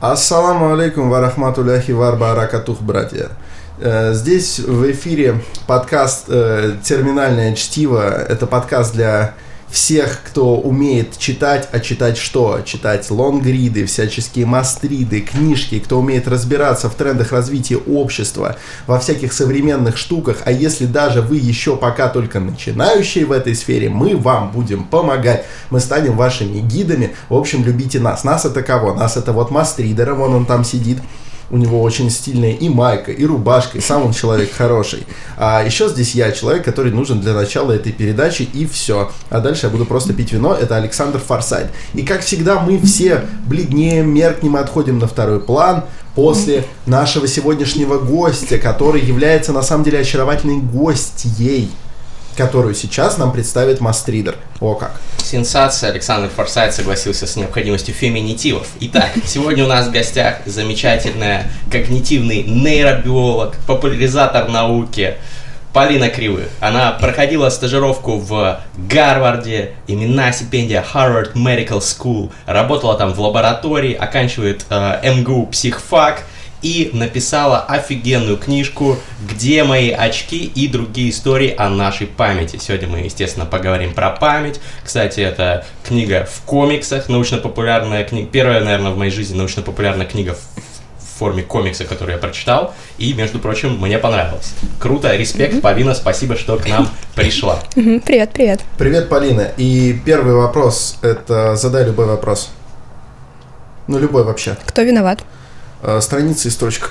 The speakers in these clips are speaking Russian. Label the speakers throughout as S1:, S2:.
S1: Ассаламу алейкум ва рахматулляхи ва баракатух, братья. Здесь в эфире подкаст «Терминальное чтиво». Это подкаст для всех, кто умеет читать, а читать что? Читать лонгриды, всяческие мастриды, книжки, кто умеет разбираться в трендах развития общества, во всяких современных штуках. А если даже вы еще пока только начинающие в этой сфере, мы вам будем помогать. Мы станем вашими гидами. В общем, любите нас. Нас это кого? Нас это вот мастридера, вон он там сидит. У него очень стильная и майка, и рубашка, и сам он человек хороший. А еще здесь я, человек, который нужен для начала этой передачи, и все. А дальше я буду просто пить вино. Это Александр Форсайт. И как всегда, мы все бледнеем, меркнем и отходим на второй план после нашего сегодняшнего гостя, который является на самом деле очаровательной гостьей, которую сейчас нам представит мастридер. О как!
S2: Сенсация. Александр Форсайт согласился с необходимостью феминитивов. Итак, сегодня у нас в гостях замечательная когнитивный нейробиолог, популяризатор науки Полина Кривых. Она проходила стажировку в Гарварде, именная стипендия Harvard Medical School, работала там в лаборатории, оканчивает МГУ психфак, и написала офигенную книжку «Где мои очки?» и другие истории о нашей памяти. Сегодня мы, естественно, поговорим про память. Кстати, это книга в комиксах, научно-популярная книга. Первая, наверное, в моей жизни научно-популярная книга в форме комикса, которую я прочитал. И, между прочим, мне понравилось. Круто, респект, Полина, спасибо, что к нам пришла.
S3: Привет, привет.
S1: Привет, Полина. И первый вопрос, это задай любой вопрос. Ну, любой вообще.
S3: Кто виноват?
S1: Страница и строчка.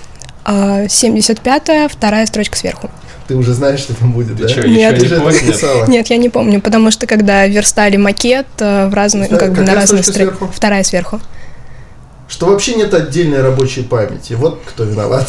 S3: 75-я, вторая строчка сверху.
S1: Ты уже знаешь, что там будет, да?
S2: Что,
S3: Нет,
S2: еще не понял?
S3: Нет, я не помню, потому что когда верстали макет в разные, на разные строки. Вторая сверху.
S1: Что вообще нет отдельной рабочей памяти. Вот кто виноват.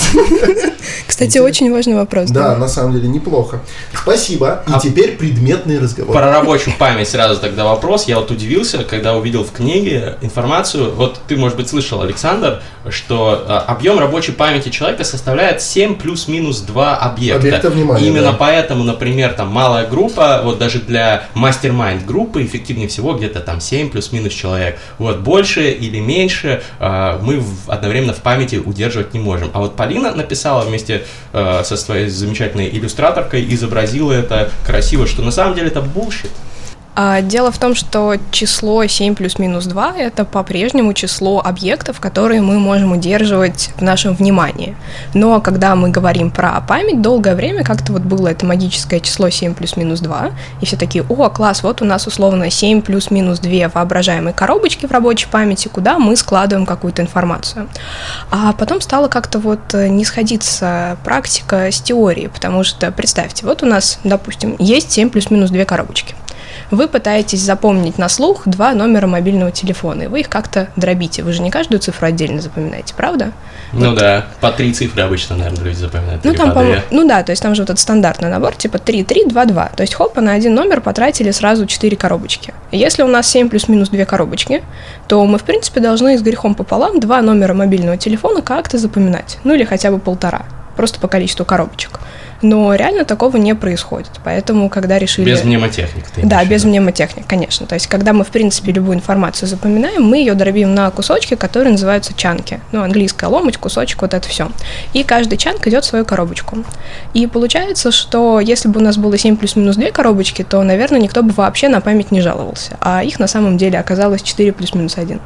S3: Кстати, очень важный вопрос.
S1: Да, на самом деле неплохо. Спасибо. И теперь предметный разговор.
S2: Про рабочую память сразу тогда вопрос. Я вот удивился, когда увидел в книге информацию. Вот ты, может быть, слышал, Александр, что объем рабочей памяти человека составляет 7 плюс-минус 2 объекта.
S1: Объекта внимания,
S2: Именно
S1: да.
S2: Поэтому, например, там малая группа, вот даже для мастер-майнд группы эффективнее всего где-то там 7 плюс-минус человек. Вот больше или меньше мы одновременно в памяти удерживать не можем. А вот Полина написала вместе со своей замечательной иллюстраторкой, изобразила это красиво, что на самом деле это bullshit.
S3: Дело в том, что число 7 плюс-минус 2 – это по-прежнему число объектов, которые мы можем удерживать в нашем внимании. Но когда мы говорим про память, долгое время как-то вот было это магическое число 7 плюс-минус 2, и все такие: о, класс, вот у нас условно 7 плюс-минус 2 воображаемые коробочки в рабочей памяти, куда мы складываем какую-то информацию. А потом стала как-то вот не сходиться практика с теорией, потому что, представьте, вот у нас, допустим, есть 7 плюс-минус 2 коробочки. Вы пытаетесь запомнить на слух 2 номера мобильного телефона, и вы их как-то дробите. Вы же не каждую цифру отдельно запоминаете, правда?
S2: Ну
S3: вот.
S2: Да, по 3 цифры обычно, наверное, люди запоминают.
S3: Ну, там, да, то есть там же вот этот стандартный набор, типа 3, 3, 2, 2. То есть, хоп, на один номер потратили сразу 4 коробочки. И если у нас 7 плюс-минус 2 коробочки, то мы, в принципе, должны с грехом пополам 2 номера мобильного телефона как-то запоминать. Ну, или хотя бы 1,5, просто по количеству коробочек. Но реально такого не происходит, поэтому когда решили...
S2: Без мнемотехник.
S3: Да, без мнемотехник, конечно. То есть, когда мы, в принципе, любую информацию запоминаем, мы ее дробим на кусочки, которые называются чанки. Ну, английская ломоть, кусочек, вот это все. И каждый чанк идет в свою коробочку. И получается, что если бы у нас было 7 плюс-минус 2 коробочки, то, наверное, никто бы вообще на память не жаловался. А их на самом деле оказалось 4 плюс-минус 1.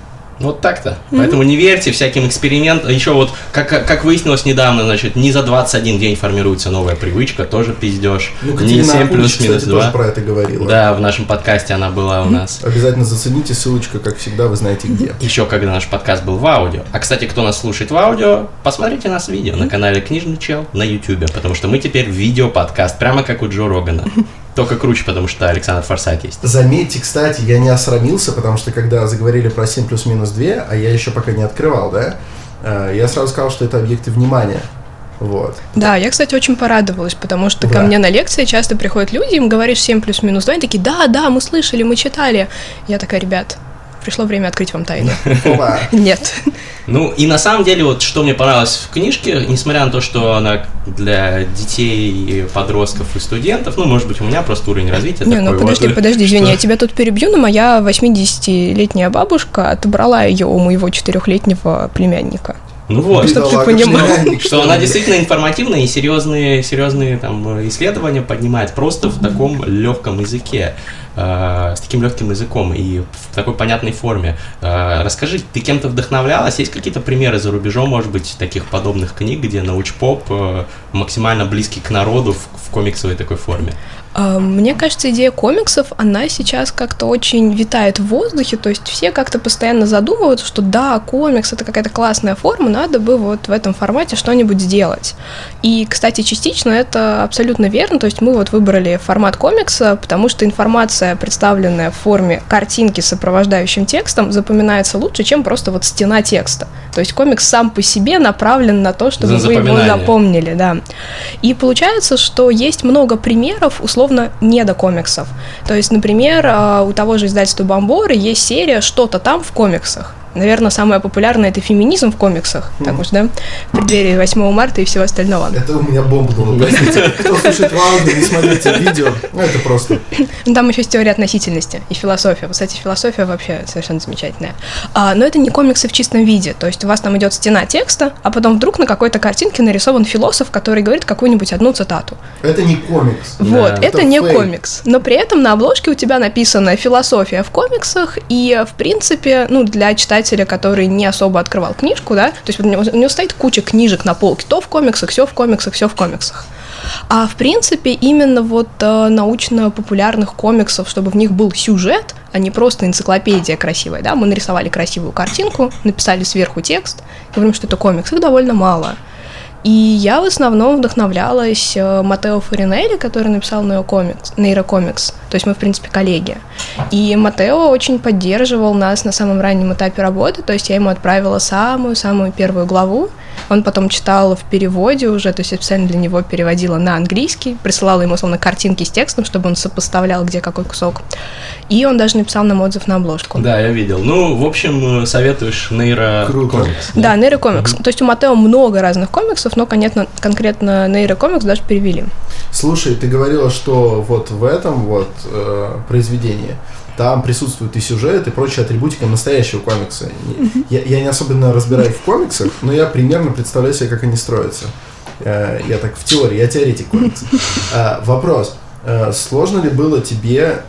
S2: Вот так-то. Поэтому не верьте всяким экспериментам. Еще вот, как выяснилось недавно, значит, не за 21 день формируется новая привычка, тоже пиздеж.
S1: Ну,
S2: не 7 плюс-минус 2.
S1: тоже про это говорила.
S2: Да, в нашем подкасте она была у нас.
S1: Обязательно зацените, ссылочка, как всегда, вы знаете где.
S2: Еще когда наш подкаст был в аудио. А, кстати, кто нас слушает в аудио, посмотрите нас в видео на канале Книжный Чел на YouTube, потому что мы теперь видео-подкаст, прямо как у Джо Рогана. Только круче, потому что Александр Форсайт есть.
S1: Заметьте, кстати, я не осрамился, потому что когда заговорили про 7 плюс-минус 2, а я еще пока не открывал, да, я сразу сказал, что это объекты внимания. Вот.
S3: Да, я, кстати, очень порадовалась, потому что ко мне на лекции часто приходят люди, им говоришь 7 плюс-минус 2, они такие: да, мы слышали, мы читали. Я такая: ребят, пришло время открыть вам тайну. Нет.
S2: Ну, и на самом деле, вот что мне понравилось в книжке, несмотря на то, что она для детей, подростков и студентов, ну, может быть, у меня просто уровень развития
S3: Не,
S2: такой.
S3: ну подожди, извини, я тебя тут перебью, но моя 80-летняя бабушка отобрала ее у моего 4-летнего племянника.
S2: Ну вот,
S3: чтобы ты понимал.
S2: Что она действительно информативная и серьезные там исследования поднимает просто в таком легком языке, с таким легким языком и в такой понятной форме. Расскажи, ты кем-то вдохновлялась? Есть какие-то примеры за рубежом, может быть, таких подобных книг, где научпоп максимально близкий к народу в комиксовой такой форме?
S3: Мне кажется, идея комиксов, она сейчас как-то очень витает в воздухе, то есть все как-то постоянно задумываются, что да, комикс — это какая-то классная форма, надо бы вот в этом формате что-нибудь сделать. И, кстати, частично это абсолютно верно, то есть мы вот выбрали формат комикса, потому что информация, представленная в форме картинки с сопровождающим текстом, запоминается лучше, чем просто вот стена текста. То есть комикс сам по себе направлен на то, чтобы вы его запомнили, да. И получается, что есть много примеров, условно, недокомиксов. То есть, например, у того же издательства «Бомборы» есть серия «Что-то там в комиксах». Наверное, самое популярное — это феминизм в комиксах, так уж, да, в преддверии 8 марта и всего остального.
S1: Это у меня бомбнуло, простите. Кто слушает в аудио, не смотрите видео, ну это просто...
S3: Там еще есть теория относительности и философия. Кстати, философия вообще совершенно замечательная. Но это не комиксы в чистом виде, то есть у вас там идет стена текста, а потом вдруг на какой-то картинке нарисован философ, который говорит какую-нибудь одну цитату.
S1: Это не комикс.
S3: Вот, да, это не комикс. Но при этом на обложке у тебя написано «Философия в комиксах», и, в принципе, ну, для читателя, который не особо открывал книжку, да, то есть у него стоит куча книжек на полке, то в комиксах, все в комиксах, все в комиксах. А в принципе именно вот научно-популярных комиксов, чтобы в них был сюжет, а не просто энциклопедия красивая, да, мы нарисовали красивую картинку, написали сверху текст, говорим, что это комикс, их довольно мало. И я в основном вдохновлялась Маттео Фаринелли, который написал нейрокомикс. То есть мы, в принципе, коллеги. И Маттео очень поддерживал нас на самом раннем этапе работы. То есть я ему отправила самую-самую первую главу. Он потом читал в переводе уже, то есть я специально для него переводила на английский, присылала ему, условно, картинки с текстом, чтобы он сопоставлял, где какой кусок. И он даже написал нам отзыв на обложку.
S2: Да, я видел. Ну, в общем, советуешь нейрокомикс.
S3: Да, нейрокомикс. То есть у Маттео много разных комиксов, но конкретно нейрокомикс даже перевели.
S1: Слушай, ты говорила, что вот в этом вот произведении там присутствует и сюжет, и прочая атрибутика настоящего комикса. Я не особенно разбираюсь в комиксах, но я примерно представляю себе, как они строятся. Я так в теории, я теоретик комикса. Вопрос. Сложно ли было тебе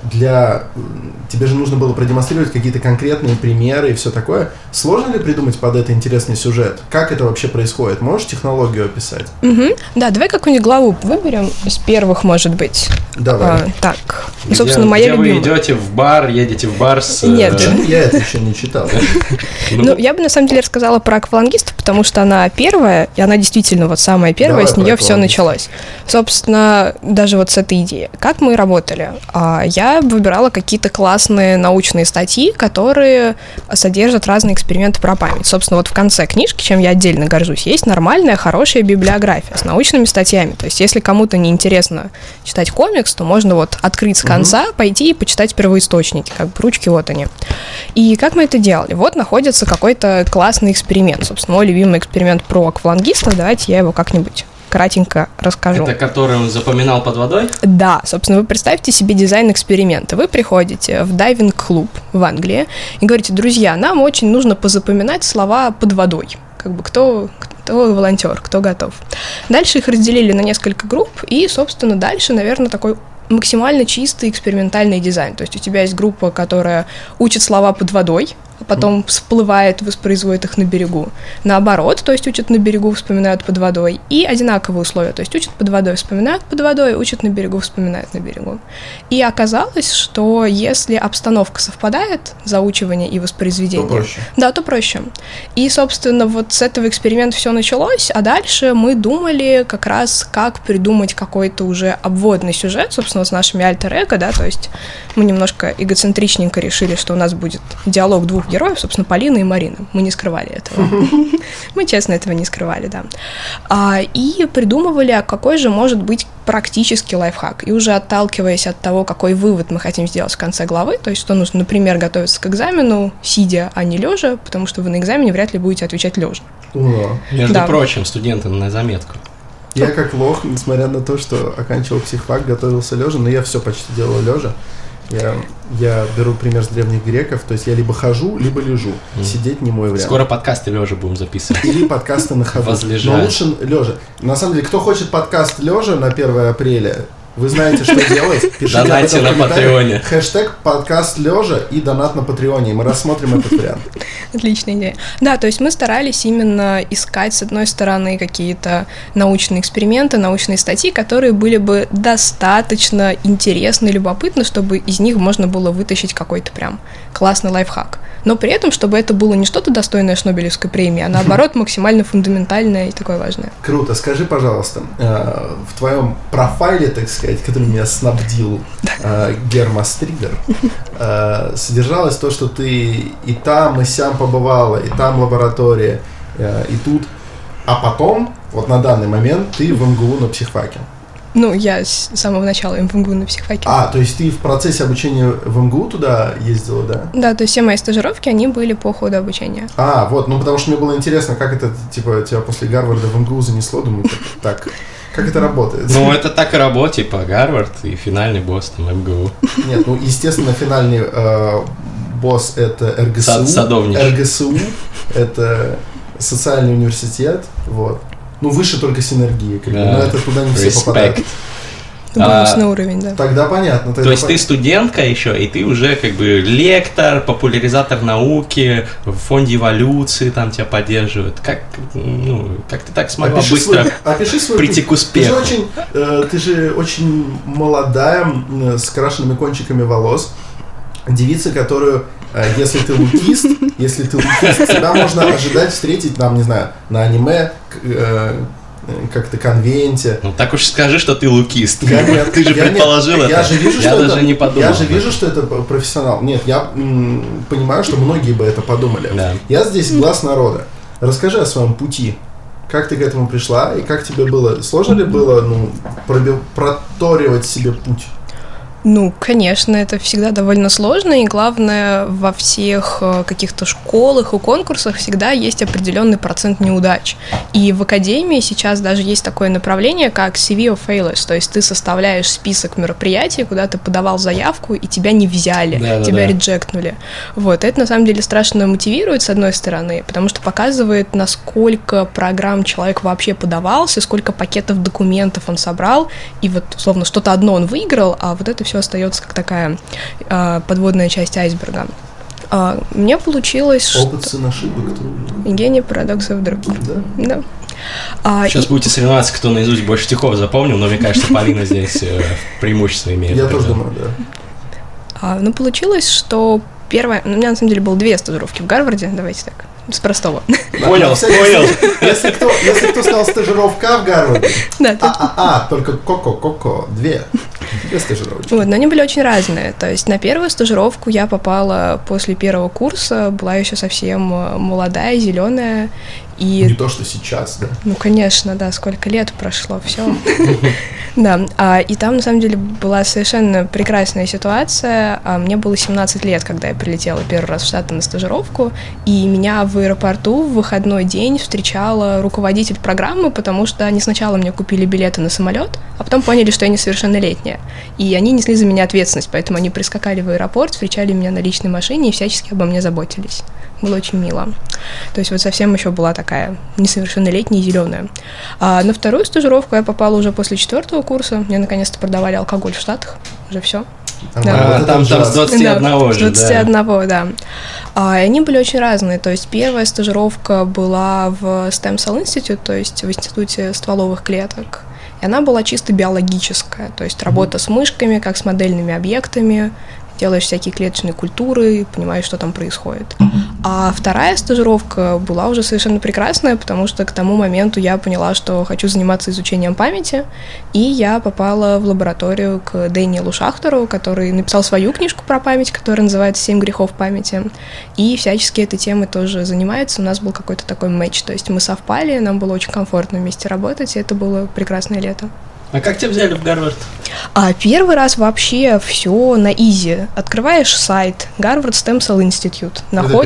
S1: тебе же нужно было продемонстрировать какие-то конкретные примеры и все такое. Сложно ли придумать под это интересный сюжет? Как это вообще происходит? Можешь технологию описать?
S3: Да, давай какую-нибудь главу выберем из первых, может быть.
S1: Давай.
S3: Так, собственно, моя любимая.
S2: Вы идете в бар, едете в бар с...
S3: Нет.
S1: Почему я это еще не читал?
S3: Ну, я бы на самом деле рассказала про аквалангистов, потому что она первая, и она действительно вот самая первая, с нее все началось. Собственно, даже вот с этой идеи. Как мы работали? Я выбирала какие-то классные научные статьи, которые содержат разные эксперименты про память. Собственно, вот в конце книжки, чем я отдельно горжусь, есть нормальная, хорошая библиография с научными статьями. То есть, если кому-то не интересно читать комикс, то можно вот открыть с конца, пойти и почитать первоисточники, как бы ручки вот они. И как мы это делали? Вот находится какой-то классный эксперимент. Собственно, мой любимый эксперимент про аквалангистов. Давайте я его как-нибудь кратенько расскажу.
S2: Это который он запоминал под водой?
S3: Да, собственно, вы представьте себе дизайн эксперимента. Вы приходите в дайвинг-клуб в Англии и говорите: друзья, нам очень нужно позапоминать слова под водой. Как бы кто волонтер, кто готов. Дальше их разделили на несколько групп, и, собственно, дальше, наверное, такой максимально чистый экспериментальный дизайн. То есть у тебя есть группа, которая учит слова под водой, а потом всплывает, воспроизводит их на берегу. Наоборот, то есть учат на берегу, вспоминают под водой. И одинаковые условия, то есть учат под водой, вспоминают под водой, учат на берегу, вспоминают на берегу. И оказалось, что если обстановка совпадает, заучивание и воспроизведение,
S1: то проще.
S3: Да, то проще. И, собственно, вот с этого эксперимента все началось, а дальше мы думали как раз, как придумать какой-то уже обводный сюжет, собственно, с нашими альтер-эго, да, то есть мы немножко эгоцентричненько решили, что у нас будет диалог двух героев, героев, собственно, Полина и Марина. Мы не скрывали этого. Мы, честно, этого не скрывали, да. И придумывали, какой же может быть практический лайфхак. И уже отталкиваясь от того, какой вывод мы хотим сделать в конце главы, то есть, что нужно, например, готовиться к экзамену, сидя, а не лежа, потому что вы на экзамене вряд ли будете отвечать лежа.
S2: Между прочим, студенты на заметку.
S1: Я как лох, несмотря на то, что оканчивал психфак, готовился лежа, но я все почти делал лежа. Я беру пример с древних греков, то есть я либо хожу, либо лежу. Сидеть не мой вариант.
S2: Скоро подкасты лежа будем записывать.
S1: Или подкасты на ходу.
S2: Возлежать.
S1: Но лучше лежа. На самом деле, кто хочет подкаст лежа на 1 апреля, вы знаете, что делать. Пишите
S2: донатьте на Патреоне.
S1: Хэштег подкаст лежа и донат на Патреоне. И мы рассмотрим этот вариант.
S3: Отличная идея. Да, то есть мы старались именно искать, с одной стороны, какие-то научные эксперименты, научные статьи, которые были бы достаточно интересны и любопытны, чтобы из них можно было вытащить какой-то прям классный лайфхак. Но при этом, чтобы это было не что-то достойное Шнобелевской премии, а наоборот максимально фундаментальное и такое важное.
S1: Круто. Скажи, пожалуйста, в твоем профайле, так сказать, который меня снабдил Гермастригер, содержалось то, что ты и там, и сям побывала, и там лаборатория, и тут, а потом, вот на данный момент, ты в МГУ на психфаке.
S3: Ну, я с самого начала в МГУ на психфаке.
S1: То есть ты в процессе обучения в МГУ туда ездила, да? Да,
S3: то есть все мои стажировки, они были по ходу обучения.
S1: Потому что мне было интересно, как это, типа, тебя после Гарварда в МГУ занесло, думаю, так, как это работает?
S2: Ну, это так и работает, типа, Гарвард и финальный босс там МГУ.
S1: Нет, естественно, финальный босс это РГСУ.
S2: Садовнич.
S1: РГСУ это социальный университет, вот. Выше только синергии, но это туда не все попадают.
S3: Бонусный уровень, да.
S1: Тогда понятно.
S2: То есть ты студентка еще, и ты уже как бы лектор, популяризатор науки, в фонде эволюции там тебя поддерживают. Как ты так смогла быстро прийти к успеху?
S1: Ты же очень молодая, с крашенными кончиками волос, девица, которую, если ты лукист, тебя можно ожидать встретить, там, не знаю, на аниме, как-то конвенте.
S2: Так уж скажи, что ты лукист. Ты же предположил это. Я даже не подумал.
S1: Я же вижу, что это профессионал. Нет, я понимаю, что многие бы это подумали. Да. Я здесь глаз народа. Расскажи о своем пути. Как ты к этому пришла и как тебе было? Сложно ли было проторивать себе путь?
S3: Конечно, это всегда довольно сложно, и главное, во всех каких-то школах и конкурсах всегда есть определенный процент неудач. И в академии сейчас даже есть такое направление, как CV of Failures, то есть ты составляешь список мероприятий, куда ты подавал заявку, и тебя не взяли, тебя реджектнули. Это на самом деле страшно мотивирует, с одной стороны, потому что показывает, насколько программ человек вообще подавался, сколько пакетов документов он собрал, и условно, что-то одно он выиграл, а это все остается как такая подводная часть айсберга. Мне получилось...
S1: Опыт сын ошибок.
S3: Гений, парадокс вдруг.
S1: Да.
S2: Сейчас будете соревноваться, кто наизусть больше стихов запомнил, но мне кажется, Полина здесь преимущество имеет.
S1: Я тоже думаю, да.
S3: Получилось, что первое... У меня на самом деле было 2 стажировки в Гарварде, давайте так, с простого.
S2: Понял.
S1: Если кто сказал стажировка в Гарварде, только коко, 2 стажировки.
S3: Но они были очень разные. То есть на первую стажировку я попала после 1 курса, была еще совсем молодая, зеленая.
S1: Не то, что сейчас, да?
S3: Конечно, да, сколько лет прошло, все. Да, и там, на самом деле, была совершенно прекрасная ситуация. Мне было 17 лет, когда я прилетела первый раз в Штаты на стажировку, и меня в аэропорту в выходной день встречала руководитель программы, потому что они сначала мне купили билеты на самолет, а потом поняли, что я несовершеннолетняя. И они несли за меня ответственность, поэтому они прискакали в аэропорт, встречали меня на личной машине и всячески обо мне заботились. Было очень мило. То есть совсем еще была такая несовершеннолетняя и зеленая. А на вторую стажировку я попала уже после 4 курса. Мне наконец-то продавали алкоголь в Штатах. Уже все.
S2: Там с 21
S3: же, с 21, да. И они были очень разные. То есть первая стажировка была в Stem Cell Institute, то есть в Институте стволовых клеток. И она была чисто биологическая. То есть работа с мышками, как с модельными объектами. Делаешь всякие клеточные культуры, понимаешь, что там происходит. А вторая стажировка была уже совершенно прекрасная, потому что к тому моменту я поняла, что хочу заниматься изучением памяти, и я попала в лабораторию к Дэниелу Шахтеру, который написал свою книжку про память, которая называется «7 грехов памяти», и всячески этой темой тоже занимается. У нас был какой-то такой матч, то есть мы совпали, нам было очень комфортно вместе работать, и это было прекрасное лето.
S2: А как тебя взяли в Гарвард?
S3: Первый раз вообще все на изи. Открываешь сайт Harvard Stem Cell Institute.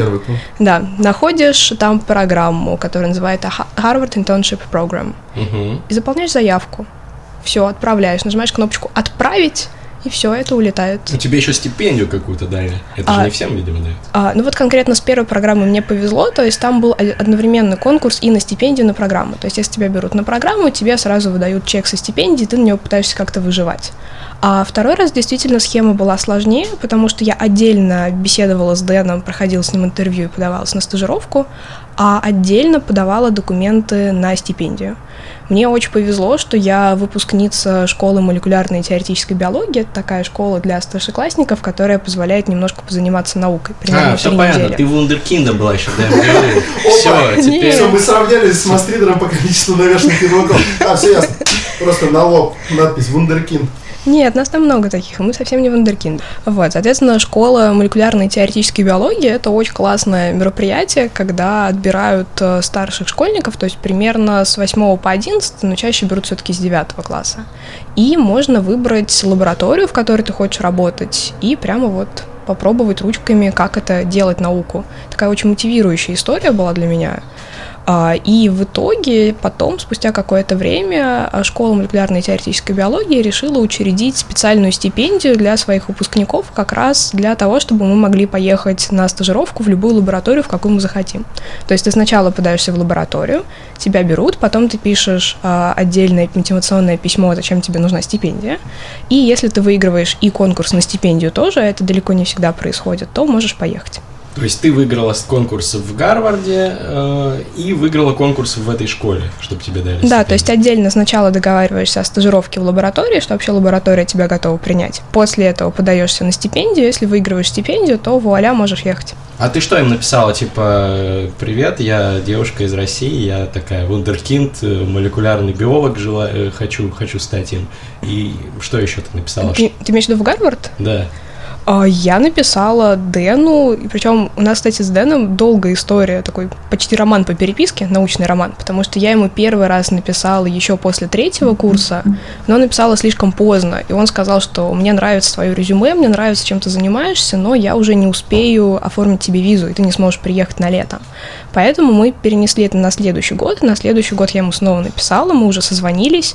S3: Да, находишь там программу, которая называется Harvard Internship Program. И заполняешь заявку. Все, отправляешь. Нажимаешь кнопочку «Отправить», и все, это улетает.
S2: Тебе еще стипендию какую-то дали. Это же не всем, видимо, дают.
S3: Ну вот конкретно с первой программы мне повезло, то есть там был одновременный конкурс и на стипендию, и на программу. То есть если тебя берут на программу, тебе сразу выдают чек со стипендией, ты на него пытаешься как-то выживать. А второй раз действительно схема была сложнее, потому что я отдельно беседовала с Дэном, проходила с ним интервью и подавалась на стажировку, а отдельно подавала документы на стипендию. Мне очень повезло, что я выпускница школы молекулярной и теоретической биологии. Это такая школа для старшеклассников, которая позволяет немножко позаниматься наукой. Примерно
S2: все понятно,
S3: недели.
S2: ты вундеркиндом была еще, да? Все, теперь...
S1: Все, мы сравнялись с мастридером по количеству навешанных ярлыков. Все ясно. Просто на лоб надпись «Вундеркинд».
S3: Нет, нас там много таких, и мы совсем не вундеркинды. Вот, соответственно, школа молекулярной и теоретической биологии – это очень классное мероприятие, когда отбирают старших школьников, то есть примерно с 8 по 11, но чаще берут все-таки с 9 класса. И можно выбрать лабораторию, в которой ты хочешь работать, и прямо вот попробовать ручками, как это делать науку. Такая очень мотивирующая история была для меня. И в итоге потом, спустя какое-то время, школа молекулярной и теоретической биологии решила учредить специальную стипендию для своих выпускников как раз для того, чтобы мы могли поехать на стажировку в любую лабораторию, в какую мы захотим. То есть ты сначала подаешься в лабораторию, тебя берут, потом ты пишешь отдельное мотивационное письмо, зачем тебе нужна стипендия, и если ты выигрываешь и конкурс на стипендию тоже, это далеко не всегда происходит, то можешь поехать.
S2: То есть ты выиграла конкурс в Гарварде и выиграла конкурс в этой школе, чтобы тебе дали стипендию.
S3: Да, то есть отдельно сначала договариваешься о стажировке в лаборатории, что вообще лаборатория тебя готова принять. После этого подаешься на стипендию, если выигрываешь стипендию, то вуаля, можешь ехать.
S2: А ты что им написала? Типа, привет, я девушка из России, я такая вундеркинд, молекулярный биолог, хочу стать им. И что еще ты написала?
S3: Ты имеешь в виду в Гарвард?
S2: Да.
S3: Я написала Дэну, и причем у нас, кстати, с Дэном долгая история, такой почти роман по переписке, научный роман, потому что я ему первый раз написала еще после 3-го курса, но написала слишком поздно, и он сказал, что мне нравится твое резюме, мне нравится, чем ты занимаешься, но я уже не успею оформить тебе визу, и ты не сможешь приехать на лето. Поэтому мы перенесли это на следующий год, и на следующий год я ему снова написала, мы уже созвонились.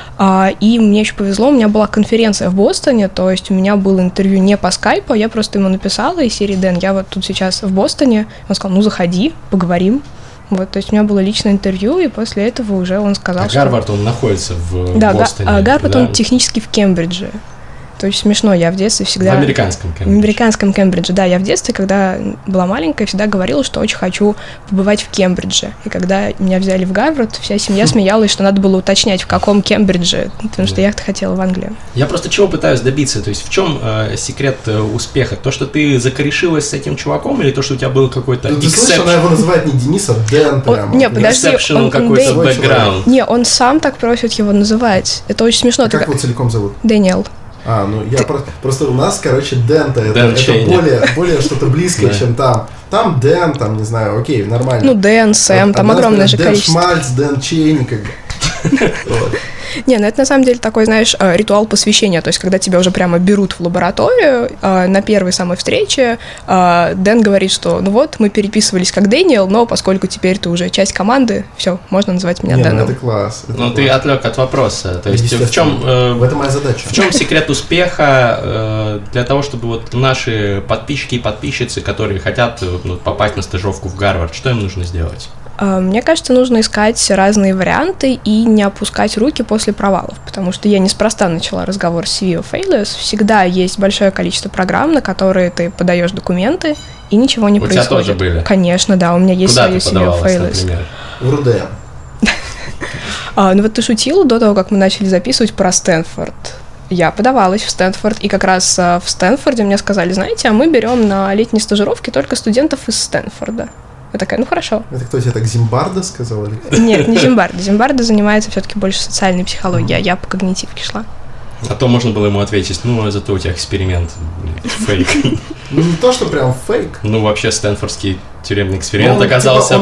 S3: И мне еще повезло, у меня была конференция в Бостоне, то есть у меня было интервью не по скайпу, я просто ему написала из серии: Дэн, я вот тут сейчас в Бостоне. Он сказал: ну заходи, поговорим. Вот, то есть у меня было личное интервью, и после этого уже он сказал, что...
S2: Гарвард, он находится в Бостоне.
S3: Да, Гарвард, он технически в Кембридже. Это очень смешно, я в детстве всегда...
S2: В американском Кембридже.
S3: В американском Кембридже, да. Я в детстве, когда была маленькая, всегда говорила, что очень хочу побывать в Кембридже. И когда меня взяли в Гарвард, вся семья смеялась, что надо было уточнять, в каком Кембридже, потому что я хотела в Англию.
S2: Я просто чего пытаюсь добиться? То есть в чем секрет успеха? То, что ты закорешилась с этим чуваком, или то, что у тебя был какой-то
S1: Ты слышишь, она его называет не Денис, а Дэн прямо.
S3: Не, подожди,
S2: он какой-то бэкграунд.
S3: Не, он сам так просит его называть. Это очень смешно.
S1: Как его целиком зовут?
S3: Дэниел.
S1: Я просто у нас, Дэн-то это более что-то близкое, чем там. Там Дэн, там, не знаю, окей, нормально.
S3: Ну, Дэн, Сэм, там огромное же количество.
S1: Дэн Шмальц, Дэн Чейни, как бы.
S3: Не, ну это на самом деле такой, знаешь, ритуал посвящения, то есть когда тебя уже прямо берут в лабораторию, на первой самой встрече Дэн говорит, что ну вот, мы переписывались как Дэниел, но поскольку теперь ты уже часть команды, все, можно называть меня Дэном.
S1: Это класс.
S2: Но ты отвлек от вопроса, то есть в чем...
S1: В этом моя задача.
S2: В чем секрет успеха для того, чтобы вот наши подписчики и подписчицы, которые хотят попасть на стажировку в Гарвард, что им нужно сделать?
S3: Мне кажется, нужно искать разные варианты и не опускать руки после провалов, потому что я неспроста начала разговор с CV of Failures. Всегда есть большое количество программ, на которые ты подаешь документы, и ничего не происходит.
S2: У тебя тоже были?
S3: Конечно, да, у меня есть свое CV of Failures.
S2: Например?
S1: В РУД.
S3: Ну вот ты шутила до того, как мы начали записывать про Стэнфорд. Я подавалась в Стэнфорд, и как раз в Стэнфорде мне сказали, знаете, а мы берем на летние стажировки только студентов из Стэнфорда. Я такая, ну хорошо.
S1: Это кто тебе так, Зимбарда сказал?
S3: Нет, не Зимбарда. Зимбарда занимается все-таки больше социальной психологией, а я по когнитивке шла.
S2: А то можно было ему ответить, ну, зато у тебя эксперимент фейк.
S1: Ну, не то, что прям фейк.
S2: Ну, вообще, стэнфордский тюремный эксперимент оказался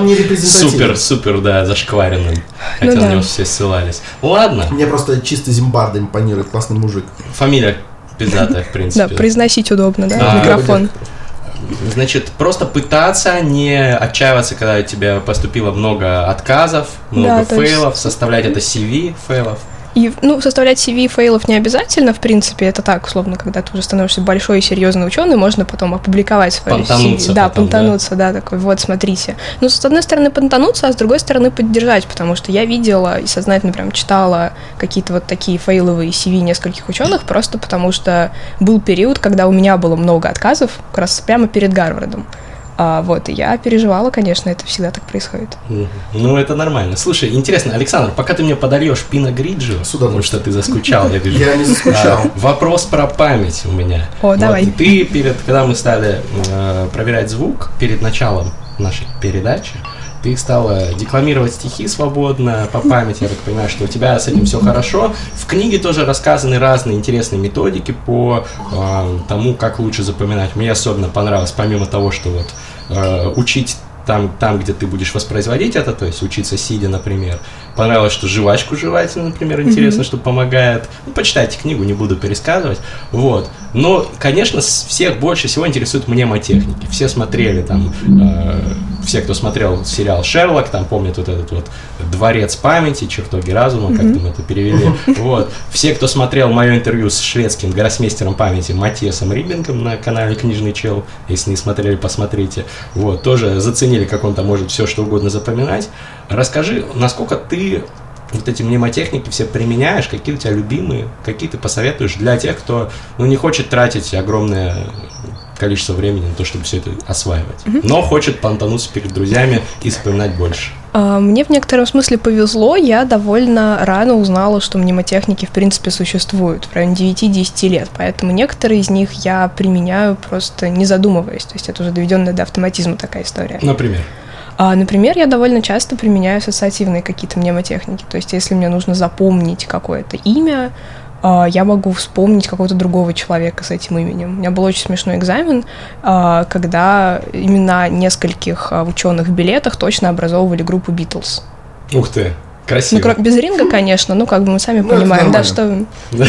S2: супер, да, зашкваренным. Хотя на него все ссылались. Ладно.
S1: Мне просто чисто Зимбарда импонирует, классный мужик.
S2: Фамилия пиздатая, в принципе.
S3: Да, произносить удобно, да, микрофон.
S2: Значит, просто пытаться не отчаиваться, когда у тебя поступило много отказов, много фейлов, составлять это CV фейлов.
S3: И, составлять CV фейлов не обязательно, в принципе, это так, условно, когда ты уже становишься большой и серьезный ученый, можно потом опубликовать свое CV. Да, понтануться, да, такой, вот, смотрите. Ну, с одной стороны, понтануться, а с другой стороны, поддержать, потому что я видела и сознательно прям читала какие-то вот такие фейловые CV нескольких ученых, просто потому что был период, когда у меня было много отказов, как раз прямо перед Гарвардом. Вот, и я переживала, конечно, это всегда так происходит.
S2: Ну, это нормально. Слушай, интересно, Александр, пока ты мне подольешь Пино Гриджио, потому что ты заскучал, я вижу.
S1: Я не заскучал.
S2: Вопрос про память у меня.
S3: О, давай.
S2: Ты когда мы стали проверять звук, перед началом нашей передачи, ты стала декламировать стихи свободно, по памяти, я так понимаю, что у тебя с этим все хорошо. В книге тоже рассказаны разные интересные методики по тому, как лучше запоминать. Мне особенно понравилось, помимо того, что вот учить там, где ты будешь воспроизводить это, то есть учиться сидя, например. Понравилось, что жвачку жевать, например, интересно, что помогает. Ну, почитайте книгу, не буду пересказывать. Вот. Но, конечно, всех больше всего интересуют мнемотехники. Все смотрели там, все, кто смотрел сериал «Шерлок», там помнят вот этот вот «Дворец памяти», «Чертоги разума», как там это перевели. Вот. Все, кто смотрел мое интервью с шведским гроссмейстером памяти Матиасом Риббингом на канале «Книжный чел», если не смотрели, посмотрите. Вот. Тоже заценили, как он там может все что угодно запоминать. Расскажи, насколько ты вот эти мнемотехники все применяешь, какие у тебя любимые, какие ты посоветуешь для тех, кто не хочет тратить огромное количество времени на то, чтобы все это осваивать, но хочет понтануться перед друзьями и вспоминать больше.
S3: Мне в некотором смысле повезло, я довольно рано узнала, что мнемотехники в принципе существуют, в районе 9-10 лет, поэтому некоторые из них я применяю просто не задумываясь, то есть это уже доведенная до автоматизма такая история.
S2: Например?
S3: Например, я довольно часто применяю ассоциативные какие-то мнемотехники, то есть если мне нужно запомнить какое-то имя, я могу вспомнить какого-то другого человека с этим именем. У меня был очень смешной экзамен, когда имена нескольких ученых в билетах точно образовывали группу Битлз.
S2: Ух ты, красиво.
S3: Без ринга, конечно, мы сами понимаем, да, что...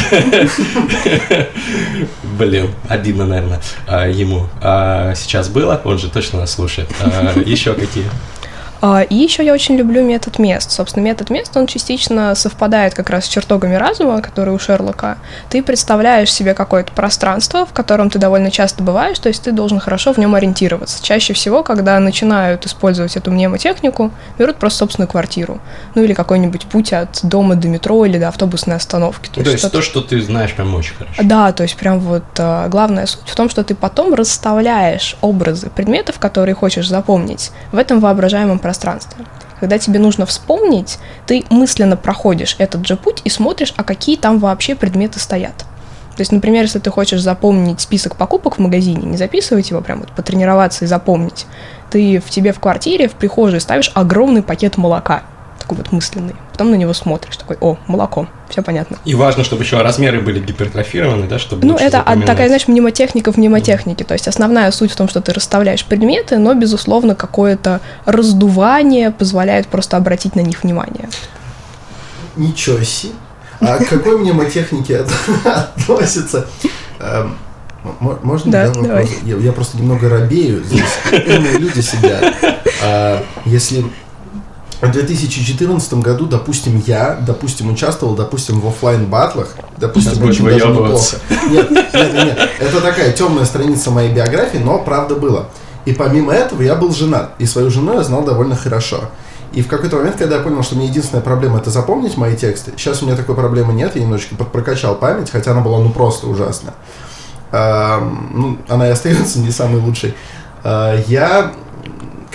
S2: Блин, обидно, наверное, ему. Сейчас было, он же точно нас слушает. Еще какие?
S3: И еще я очень люблю метод мест. Собственно, метод мест, он частично совпадает как раз с чертогами разума, которые у Шерлока. Ты представляешь себе какое-то пространство, в котором ты довольно часто бываешь, то есть ты должен хорошо в нем ориентироваться. Чаще всего, когда начинают использовать эту мнемотехнику, берут просто собственную квартиру. Или какой-нибудь путь от дома до метро или до автобусной остановки.
S2: То есть то, что ты знаешь прям очень хорошо.
S3: Да, то есть прям вот главная суть в том, что ты потом расставляешь образы предметов, которые хочешь запомнить, в этом воображаемом пространстве. Когда тебе нужно вспомнить, ты мысленно проходишь этот же путь и смотришь, а какие там вообще предметы стоят. То есть, например, если ты хочешь запомнить список покупок в магазине, не записывать его, прям вот потренироваться и запомнить, ты в квартире, в прихожей ставишь огромный пакет молока, такой вот мысленный. Потом на него смотришь, такой, молоко, все понятно.
S2: И важно, чтобы еще размеры были гипертрофированы, да, чтобы
S3: это
S2: запоминать.
S3: Такая, знаешь, мнемотехника в мнемотехнике. То есть основная суть в том, что ты расставляешь предметы, но, безусловно, какое-то раздувание позволяет просто обратить на них внимание.
S1: Ничего себе. А к какой мнемотехнике относится? Можно?
S3: Да, давай.
S1: Я просто немного робею. Здесь умные люди сидят. Если... В 2014 году, допустим, я участвовал, в офлайн-баттлах, очень даже неплохо. Нет, это такая темная страница моей биографии, но правда было. И помимо этого я был женат, и свою жену я знал довольно хорошо. И в какой-то момент, когда я понял, что мне единственная проблема — это запомнить мои тексты, сейчас у меня такой проблемы нет, я немножечко прокачал память, хотя она была просто ужасна. Она и остается не самой лучшей. Я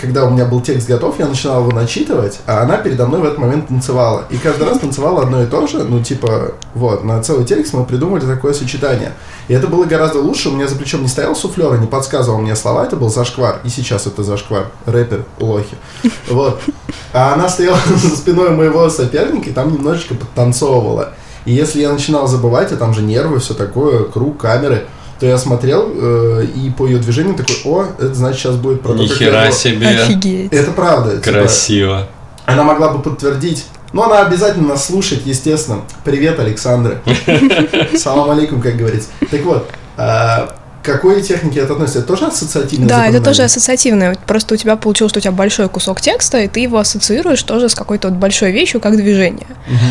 S1: когда у меня был текст готов, я начинал его начитывать, а она передо мной в этот момент танцевала. И каждый раз танцевала одно и то же, ну, типа, вот, на целый текст мы придумали такое сочетание. И это было гораздо лучше, у меня за плечом не стоял суфлер и не подсказывал мне слова, это был зашквар. И сейчас это зашквар. Рэпер, лохи. Вот. А она стояла за спиной моего соперника и там немножечко подтанцовывала. И если я начинал забывать, а там же нервы, все такое, круг, камеры, то я смотрел и по ее движению такой: о, это значит сейчас будет про то, как я...
S2: Нихера себе.
S3: Офигеть.
S1: Это правда.
S2: Красиво.
S1: Типа, она могла бы подтвердить. Но она обязательно нас слушает, естественно. Привет, Александра. Салам алейкум, как говорится. Так вот, к какой технике это относится? Это тоже ассоциативное
S3: Да,
S1: запоминание?
S3: это тоже ассоциативное. Просто у тебя получилось, что у тебя большой кусок текста, и ты его ассоциируешь тоже с какой-то вот большой вещью, как движение.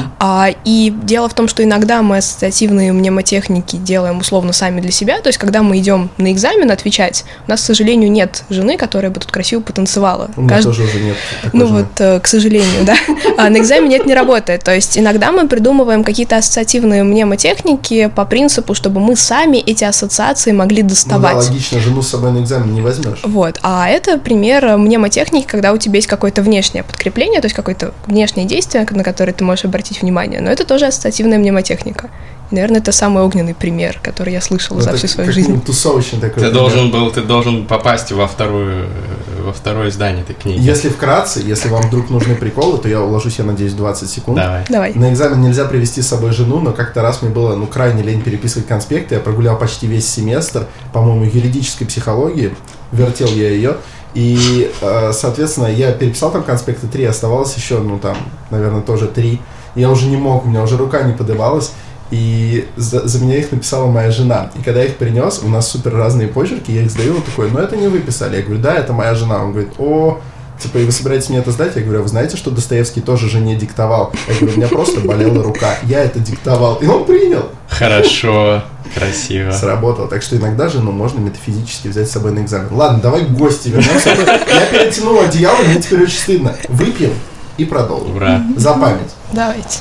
S3: И дело в том, что иногда мы ассоциативные мнемотехники делаем условно сами для себя. То есть, когда мы идем на экзамен отвечать, у нас, к сожалению, нет жены, которая бы тут красиво потанцевала.
S1: У меня тоже уже нет такой
S3: Ну
S1: жены.
S3: вот, к сожалению, да. А на экзамене это не работает. То есть иногда мы придумываем какие-то ассоциативные мнемотехники по принципу, чтобы мы сами эти ассоциации могли
S1: Ну да,
S3: доставать.
S1: логично, жену с собой на экзамен не возьмешь.
S3: Вот. А это пример мнемотехники, когда у тебя есть какое-то внешнее подкрепление, то есть какое-то внешнее действие, на которое ты можешь обратить внимание. Но это тоже ассоциативная мнемотехника. И, наверное, это самый огненный пример, который я слышала за всю свою жизнь.
S1: Тусовочный такой.
S2: Ты
S1: пример.
S2: должен попасть во второе издание этой книги.
S1: Если вкратце, если вам вдруг нужны приколы, то я уложусь, я надеюсь, в 20 секунд.
S3: Давай.
S1: На экзамен нельзя привести с собой жену, но как-то раз мне было, крайне лень переписывать конспекты. Я прогулял почти весь семестр, по-моему, юридической психологии, вертел я ее. И, соответственно, я переписал там конспекты 3, оставалось еще, наверное, тоже 3. Я уже не мог, у меня уже рука не подымалась. И за меня их написала моя жена. И когда я их принес, у нас супер разные почерки, я их сдаю, он такой: ну это не вы писали. Я говорю: да, это моя жена. Он говорит: о, типа, и вы собираетесь мне это сдать? Я говорю: а вы знаете, что Достоевский тоже жене диктовал? Я говорю: у меня просто болела рука, я это диктовал. И он принял.
S2: Хорошо, красиво.
S1: Сработало. Так что иногда жену можно метафизически взять с собой на экзамен. Ладно, давай к гости вернемся. Я перетянул одеяло, мне теперь очень стыдно. Выпьем и продолжим.
S2: Ура.
S1: За память.
S3: Давайте.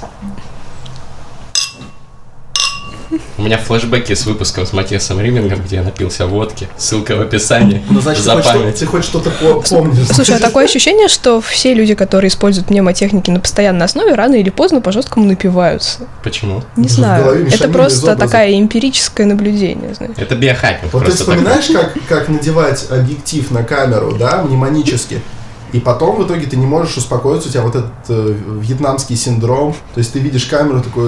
S2: У меня флешбеки с выпуском с Матиасом Римингом, где я напился водки. Ссылка в описании.
S1: Ну, значит,
S2: За память.
S1: ты хоть что-то помнишь.
S3: Слушай, а такое ощущение, что все люди, которые используют мнемотехники на постоянной основе, рано или поздно по-жесткому напиваются.
S2: Почему?
S3: Не
S1: В
S3: знаю.
S1: голове
S3: Это
S1: мешанина из
S3: просто
S1: образов.
S3: такое эмпирическое наблюдение, знаешь.
S2: Это биохакинг.
S1: Вот ты
S2: просто
S1: вспоминаешь, как надевать объектив на камеру, да, мнемонически, и потом в итоге ты не можешь успокоиться, у тебя вот этот вьетнамский синдром, то есть ты видишь камеру такой: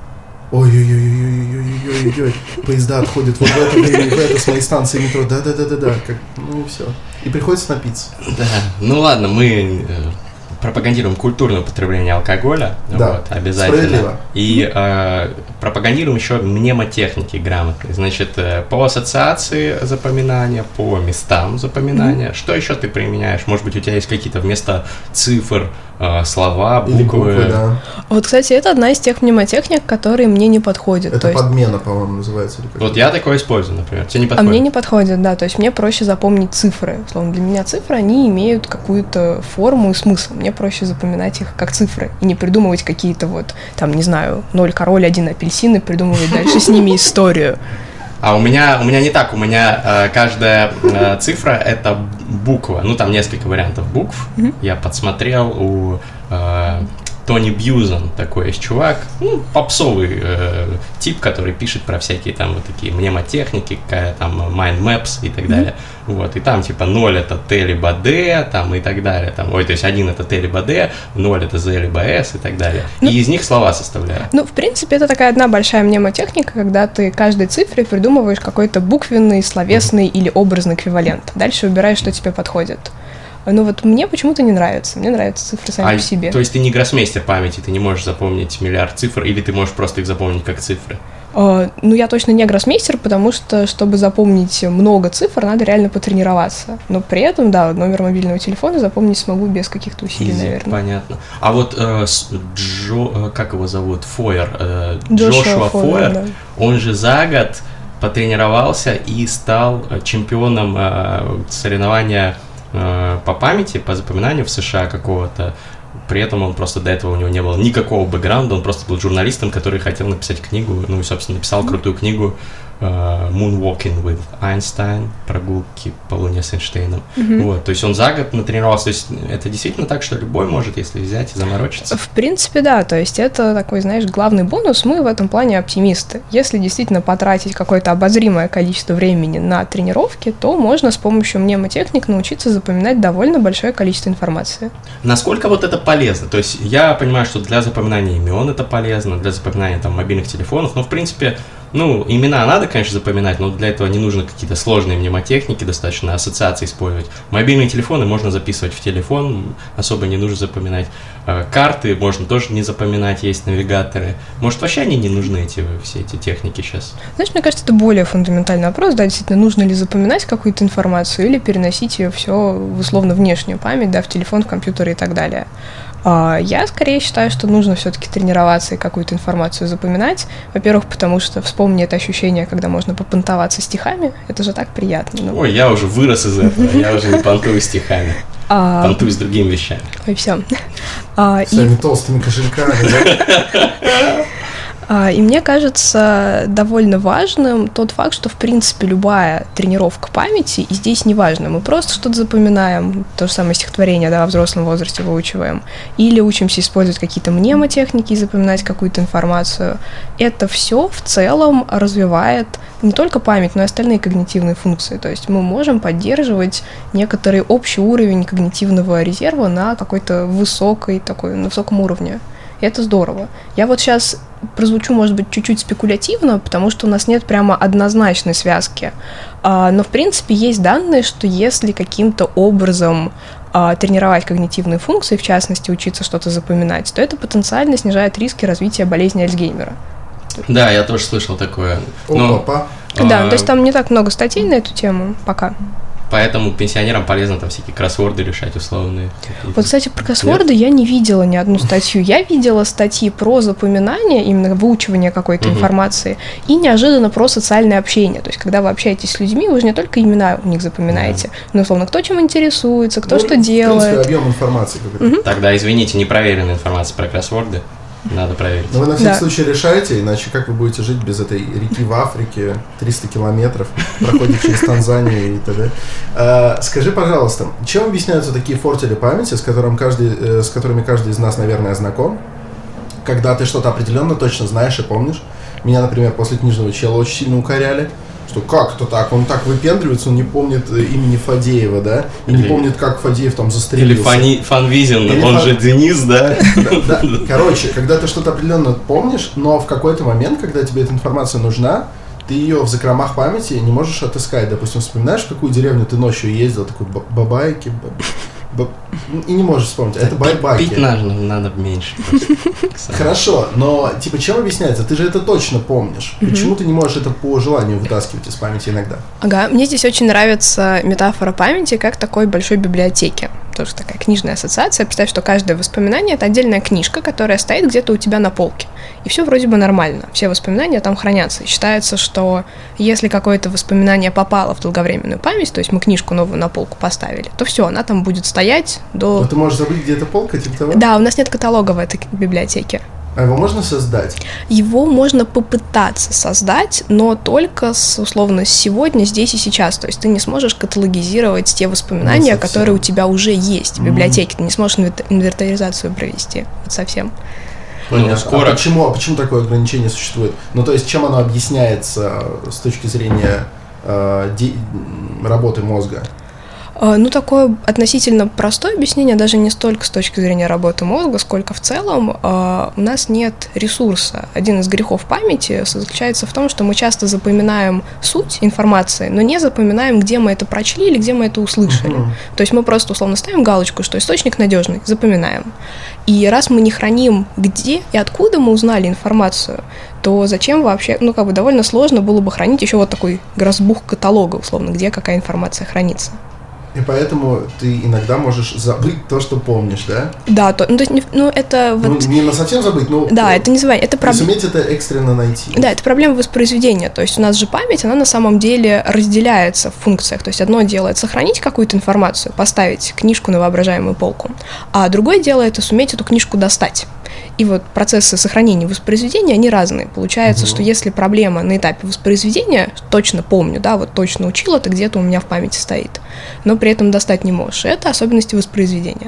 S1: ой-ой-ой-ой-ой-ой-ой-ой, поезда отходят вот в это время, в это, с моей станции метро, да-да-да-да-да, ну и все. И приходится напиться.
S2: Да. Ну ладно, мы пропагандируем культурное употребление алкоголя,
S1: Да,
S2: вот, обязательно.
S1: справедливо.
S2: И пропагандируем еще мнемотехники грамотные. Значит, по ассоциации запоминания, по местам запоминания. Что еще ты применяешь? Может быть, у тебя есть какие-то вместо цифр слова, буквы?
S1: Или буквы, да.
S3: Вот, кстати, это одна из тех мнемотехник, которые мне не подходят.
S1: Это
S3: То есть...
S1: подмена, по-моему, называется. Или как.
S2: Вот я такое использую, например. Тебе не
S3: А
S2: подходит?
S3: мне не подходит, да. То есть мне проще запомнить цифры. Словно для меня цифры, они имеют какую-то форму и смысл. Мне проще запоминать их как цифры. И не придумывать какие-то вот, там, не знаю, 0 король, 1 апельсин, и придумывать дальше с ними историю.
S2: А у меня не так, у меня каждая цифра это буква, ну там несколько вариантов букв. Я подсмотрел у Тони Бьюзен, такой есть чувак, попсовый тип, который пишет про всякие там вот такие мнемотехники, там mind maps и так далее. Вот, и там типа 0 это Т либо Д, там и так далее. Там, то есть 1 это Т либо Д, 0 это З либо С и так далее. И из них слова составляю.
S3: Ну, в принципе, это такая одна большая мнемотехника, когда ты каждой цифре придумываешь какой-то буквенный, словесный или образный эквивалент. Дальше выбираешь, что тебе подходит. Ну вот мне почему-то не нравится. Мне нравятся цифры сами по себе.
S2: То есть ты не гроссмейстер памяти, ты не можешь запомнить миллиард цифр, или ты можешь просто их запомнить как цифры?
S3: Ну, я точно не гроссмейстер, потому что, чтобы запомнить много цифр, надо реально потренироваться. Но при этом, да, номер мобильного телефона запомнить смогу без каких-то усилий, наверное.
S2: Понятно. А вот как его зовут? Фойер.
S3: Джошуа
S2: Фойер,
S3: да.
S2: Он же за год потренировался и стал чемпионом соревнования по памяти, по запоминанию в США какого-то. При этом он просто до этого у него не было никакого бэкграунда, он просто был журналистом, который хотел написать книгу, ну и, собственно, написал крутую книгу Moonwalking with Einstein, прогулки по Луне с Эйнштейном. Вот, то есть он за год натренировался. То есть это действительно так, что любой может, если взять и заморочиться?
S3: В принципе, да. То есть это такой, знаешь, главный бонус. Мы в этом плане оптимисты. Если действительно потратить какое-то обозримое количество времени на тренировки, то можно с помощью мнемотехник научиться запоминать довольно большое количество информации.
S2: Насколько вот это полезно? То есть я понимаю, что для запоминания имен это полезно, для запоминания там мобильных телефонов, но в принципе, ну, имена надо, конечно, запоминать, но для этого не нужно какие-то сложные мнемотехники, достаточно ассоциации использовать. Мобильные телефоны можно записывать в телефон, особо не нужно запоминать. Карты можно тоже не запоминать, есть навигаторы. Может, вообще они не нужны, все эти техники сейчас?
S3: Знаешь, мне кажется, это более фундаментальный вопрос, да, действительно, нужно ли запоминать какую-то информацию или переносить ее все в условно внешнюю память, да, в телефон, в компьютер и так далее. Я скорее считаю, что нужно все-таки тренироваться и какую-то информацию запоминать. Во-первых, потому что вспомни это ощущение, когда можно попонтоваться стихами. Это же так приятно. Ну.
S2: Ой, я уже вырос из этого, я уже не понтую стихами. Понтую с другими вещами.
S3: Ой, все.
S1: Своими толстыми кошельками, да?
S3: И мне кажется довольно важным тот факт, что, в принципе, любая тренировка памяти, и здесь не важно, мы просто что-то запоминаем, то же самое стихотворение, да, во взрослом возрасте выучиваем, или учимся использовать какие-то мнемотехники и запоминать какую-то информацию. Это все в целом развивает не только память, но и остальные когнитивные функции. То есть мы можем поддерживать некоторый общий уровень когнитивного резерва на какой-то на высоком уровне. И это здорово. Я вот сейчас прозвучу, может быть, чуть-чуть спекулятивно, потому что у нас нет прямо однозначной связки. Но, в принципе, есть данные, что если каким-то образом тренировать когнитивные функции, в частности, учиться что-то запоминать, то это потенциально снижает риски развития болезни Альцгеймера.
S2: Да, я тоже слышал такое.
S3: Да, то есть там не так много статей на эту тему пока.
S2: Поэтому пенсионерам полезно там всякие кроссворды решать условные.
S3: Вот, кстати, про кроссворды я не видела ни одну статью. Я видела статьи про запоминание, именно выучивание какой-то информации, и неожиданно про социальное общение. То есть, когда вы общаетесь с людьми, вы же не только имена у них запоминаете, но, условно, кто чем интересуется, кто что делает. В
S1: принципе, объем информации какой-то.
S2: Тогда, извините, непроверенная информация про кроссворды. Надо проверить.
S1: Но вы на всякий случай решайте, иначе как вы будете жить без этой реки в Африке, 300 километров, проходит через Танзанию и т.д. Скажи, пожалуйста, чем объясняются такие фортели памяти, с которыми каждый из нас, наверное, знаком, когда ты что-то определенно точно знаешь и помнишь? Меня, например, после книжного чела очень сильно укоряли, что как это так, он так выпендривается, он не помнит имени Фадеева, да, и не помнит, как Фадеев там застрелился.
S2: Или Фанвизин, он же Денис, да?
S1: Да. Короче, когда ты что-то определенно помнишь, но в какой-то момент, когда тебе эта информация нужна, ты ее в закромах памяти не можешь отыскать. Допустим, вспоминаешь, в какую деревню ты ночью ездил, такой бабайки, и не можешь вспомнить. Это байбаки.
S2: Пить надо меньше.
S1: Хорошо, но типа чем объясняется? Ты же это точно помнишь. Почему ты не можешь это по желанию вытаскивать из памяти иногда?
S3: Ага, мне здесь очень нравится метафора памяти как такой большой библиотеки. Тоже такая книжная ассоциация. Представь, что каждое воспоминание — это отдельная книжка, которая стоит где-то у тебя на полке. И все вроде бы нормально. Все воспоминания там хранятся. И считается, что если какое-то воспоминание попало в долговременную память, то есть мы книжку новую на полку поставили, то все, она там будет стоять до...
S1: Но ты можешь забыть, где эта полка, типа того?
S3: Да, у нас нет каталога в этой библиотеке.
S1: А его можно создать?
S3: Его можно попытаться создать, но только условно сегодня, здесь и сейчас. То есть ты не сможешь каталогизировать те воспоминания, которые у тебя уже есть в библиотеке. Ты не сможешь инвентаризацию провести. Вот совсем.
S1: Понятно. Скоро. А почему такое ограничение существует? Ну, то есть, чем оно объясняется с точки зрения работы мозга?
S3: Ну, такое относительно простое объяснение, даже не столько с точки зрения работы мозга, сколько в целом у нас нет ресурса. Один из грехов памяти заключается в том, что мы часто запоминаем суть информации, но не запоминаем, где мы это прочли или где мы это услышали. То есть мы просто условно ставим галочку, что источник надежный, запоминаем. И раз мы не храним, где и откуда мы узнали информацию, то зачем вообще, довольно сложно было бы хранить еще вот такой грозбух каталога, условно, где какая информация хранится.
S1: И поэтому ты иногда можешь забыть то, что помнишь, да?
S3: Да, это вот...
S1: не на совсем забыть, но...
S3: Да, это не забывай, это
S1: проблема... суметь это экстренно найти.
S3: Да, это проблема воспроизведения, то есть у нас же память, она на самом деле разделяется в функциях, то есть одно дело — это сохранить какую-то информацию, поставить книжку на воображаемую полку, а другое дело — это суметь эту книжку достать. И вот процессы сохранения и воспроизведения, они разные. Получается, что если проблема на этапе воспроизведения, точно помню, да, вот точно учил, это где-то у меня в памяти стоит, но при этом достать не можешь. Это особенности воспроизведения.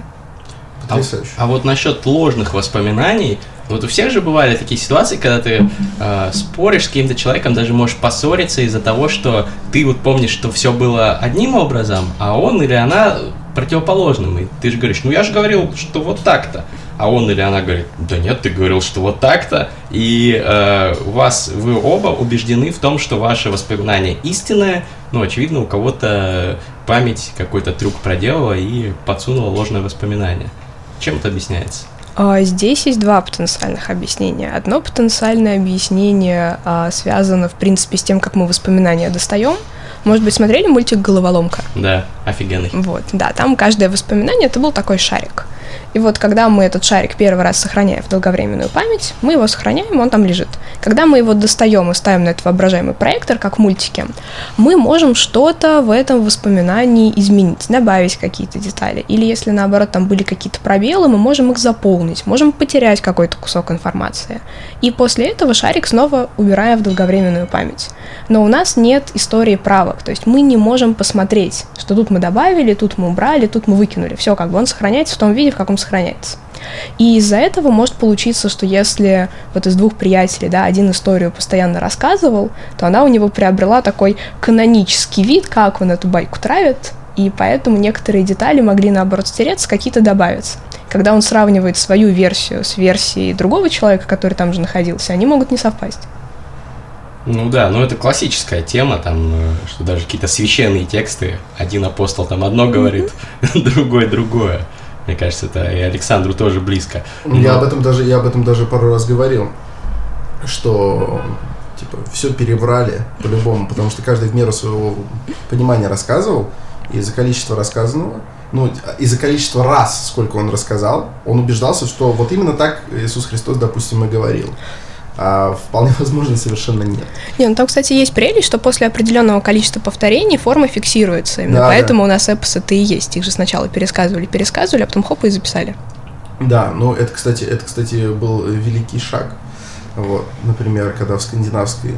S2: А вот насчет ложных воспоминаний, вот у всех же бывали такие ситуации, когда ты споришь с каким-то человеком, даже можешь поссориться из-за того, что ты вот помнишь, что все было одним образом, а он или она противоположным. И ты же говоришь, ну я же говорил, что вот так-то. А он или она говорит, да нет, ты говорил, что вот так-то. И вы оба убеждены в том, что ваше воспоминание истинное. Ну, очевидно, у кого-то память какой-то трюк проделала и подсунула ложное воспоминание. Чем это объясняется?
S3: Здесь есть два потенциальных объяснения. Одно потенциальное объяснение связано, в принципе, с тем, как мы воспоминания достаем. Может быть, смотрели мультик «Головоломка»?
S2: Да, офигенный.
S3: Вот, да, там каждое воспоминание – это был такой шарик. И вот когда мы этот шарик первый раз сохраняем в долговременную память, мы его сохраняем, он там лежит. Когда мы его достаем и ставим на этот воображаемый проектор, как в мультике, мы можем что-то в этом воспоминании изменить, добавить какие-то детали. Или если, наоборот, там были какие-то пробелы, мы можем их заполнить, можем потерять какой-то кусок информации. И после этого шарик снова убираем в долговременную память. Но у нас нет истории правок, то есть мы не можем посмотреть, что тут мы добавили, тут мы убрали, тут мы выкинули. Все, как бы он сохраняется в том виде, в каком сохраняется. И из-за этого может получиться, что если вот из двух приятелей, да, один историю постоянно рассказывал, то она у него приобрела такой канонический вид, как он эту байку травит, и поэтому некоторые детали могли, наоборот, стереться, какие-то добавиться. Когда он сравнивает свою версию с версией другого человека, который там же находился, они могут не совпасть.
S2: Ну да, это классическая тема, там, что даже какие-то священные тексты, один апостол там одно говорит, другой другое. Мне кажется, это и Александру тоже близко.
S1: Я об этом даже пару раз говорил, что типа все переврали по-любому, потому что каждый в меру своего понимания рассказывал, и из-за количества рассказанного, из-за количества раз, сколько он рассказал, он убеждался, что вот именно так Иисус Христос, допустим, и говорил. А вполне возможно, совершенно нет.
S3: Там, кстати, есть прелесть, что после определенного количества повторений форма фиксируется. Именно поэтому у нас эпосы-то и есть. Их же сначала пересказывали, а потом хоп, и записали.
S1: Да, это, кстати, был великий шаг. Вот, например, когда в скандинавской...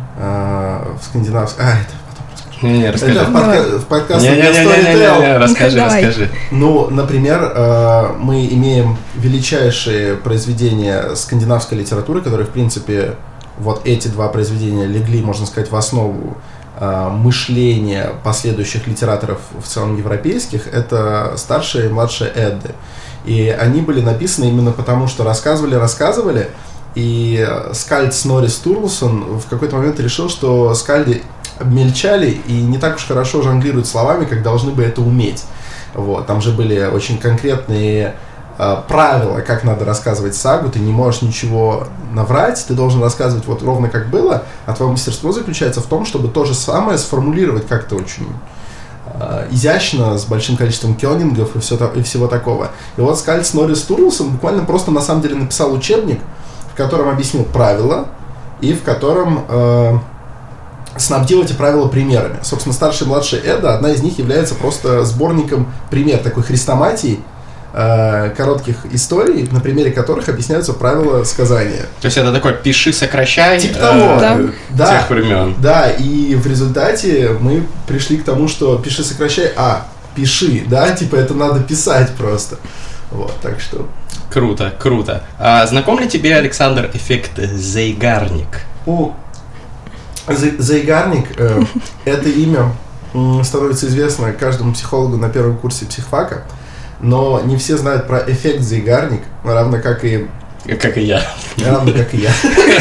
S2: Не, расскажи.
S1: Это в подкасте Storytel.
S2: Расскажи.
S1: Например, мы имеем величайшие произведения скандинавской литературы, которые, в принципе, вот эти два произведения легли, можно сказать, в основу мышления последующих литераторов, в целом европейских. Это старшая и младшая Эдды. И они были написаны именно потому, что рассказывали, и скальд Снорри Стурлсон в какой-то момент решил, что скальды обмельчали и не так уж хорошо жонглируют словами, как должны бы это уметь. Вот. Там же были очень конкретные правила, как надо рассказывать сагу. Ты не можешь ничего наврать, ты должен рассказывать вот ровно как было, а твое мастерство заключается в том, чтобы то же самое сформулировать как-то очень изящно, с большим количеством кёнингов и всего такого. И вот скальд Снорри Стурлсон буквально просто на самом деле написал учебник, в котором объяснил правила и в котором снабдил эти правила примерами. Собственно, старшая и младшая Эдда, одна из них является просто сборником пример такой хрестоматии, коротких историй, на примере которых объясняются правила сказания.
S2: То есть это такой «пиши, сокращай»
S1: типа того,
S2: тех времен.
S1: Да, и в результате мы пришли к тому, что «пиши, сокращай», пиши, да, типа это надо писать просто. Вот, так что...
S2: Круто. А знаком ли тебе, Александр, эффект Zeigarnik?
S1: Zeigarnik, это имя становится известно каждому психологу на первом курсе психфака, но не все знают про эффект Zeigarnik, равно как и
S2: я.
S1: Равно как и я.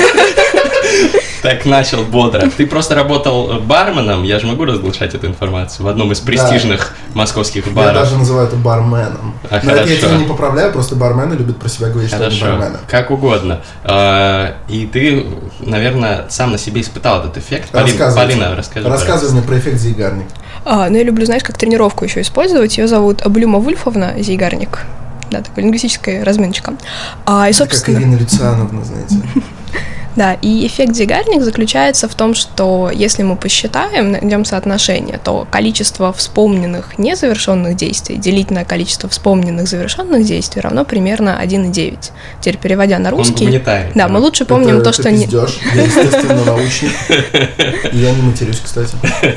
S2: Так начал бодро. Ты просто работал барменом, я же могу разглашать эту информацию, в одном из престижных московских баров.
S1: Я даже называю это барменом. Но это я тебя не поправляю, просто бармены любят про себя говорить, что это бармены.
S2: Как угодно. И ты, наверное, сам на себе испытал этот эффект. Полина, расскажи.
S1: Рассказывай мне про эффект Zeigarnik.
S3: Я люблю, знаешь, как тренировку еще использовать. Ее зовут Аблюма Вульфовна Zeigarnik. Да, такая лингвистическая разминочка. И, собственно...
S1: Как Ирина Люциановна, знаете.
S3: Да, и эффект Zeigarnik заключается в том, что если мы посчитаем, найдем соотношение, то количество вспомненных незавершенных действий делить на количество вспомненных завершенных действий равно примерно 1,9. Теперь, переводя на русский...
S2: Он гуманитарий.
S3: Да, мы лучше помним то, что...
S1: Я, естественно, научник. И я не матерюсь, кстати.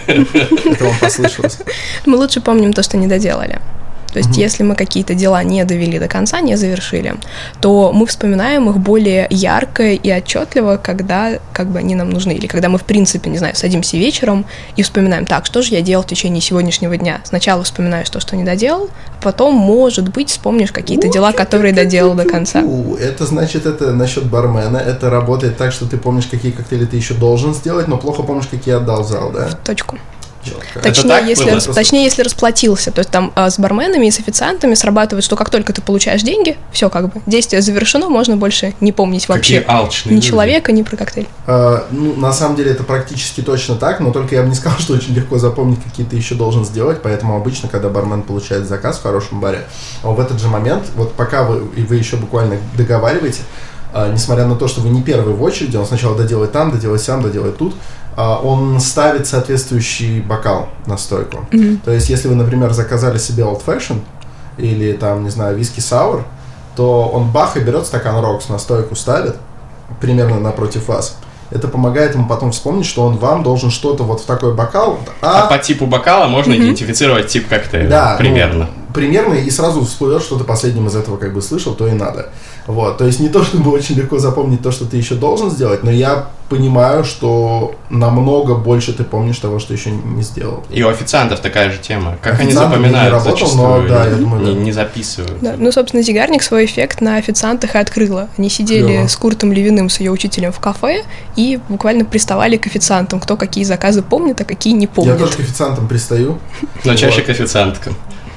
S1: Это вам послышалось.
S3: Мы лучше помним то, что не доделали. То есть, если мы какие-то дела не довели до конца, не завершили, то мы вспоминаем их более ярко и отчетливо, когда как бы они нам нужны. Или когда мы, в принципе, не знаю, садимся вечером и вспоминаем, так, что же я делал в течение сегодняшнего дня. Сначала вспоминаешь то, что не доделал, потом, может быть, вспомнишь какие-то дела, которые доделал до конца.
S1: Это значит, это насчет бармена. Это работает так, что ты помнишь, какие коктейли ты еще должен сделать, но плохо помнишь, какие отдал в зал, да?
S3: Точку.
S1: Четко.
S3: Точнее, если расплатился. То есть там с барменами и с официантами срабатывает, что как только ты получаешь деньги, все как бы, действие завершено, можно больше не помнить вообще ни люди. Человека, ни про коктейль.
S1: На самом деле это практически точно так, но только я бы не сказал, что очень легко запомнить, какие ты еще должен сделать, поэтому обычно, когда бармен получает заказ в хорошем баре, в этот же момент, вот пока вы еще буквально договариваете, несмотря на то, что вы не первый в очереди, он сначала доделает там, доделает сям, доделает тут, он ставит соответствующий бокал на стойку. То есть, если вы, например, заказали себе Old Fashion или там, не знаю, виски саур, то он бах и берет стакан Рокс на стойку, ставит примерно напротив вас. Это помогает ему потом вспомнить, что он вам должен что-то вот в такой бокал.
S2: А по типу бокала можно идентифицировать тип коктейля. Да, примерно.
S1: Примерно, и сразу всплывет, что ты последним из этого как бы слышал, то и надо. Вот, то есть не то, чтобы очень легко запомнить то, что ты еще должен сделать, но я понимаю, что намного больше ты помнишь того, что еще не сделал.
S2: И у официантов такая же тема. Как они запоминают, зачастую не записывают.
S3: Да, собственно, Zeigarnik свой эффект на официантах и открыла. Они сидели с Куртом Левиным, с ее учителем в кафе, и буквально приставали к официантам, кто какие заказы помнит, а какие не помнит.
S1: Я тоже к официантам пристаю.
S2: Но чаще к официанткам.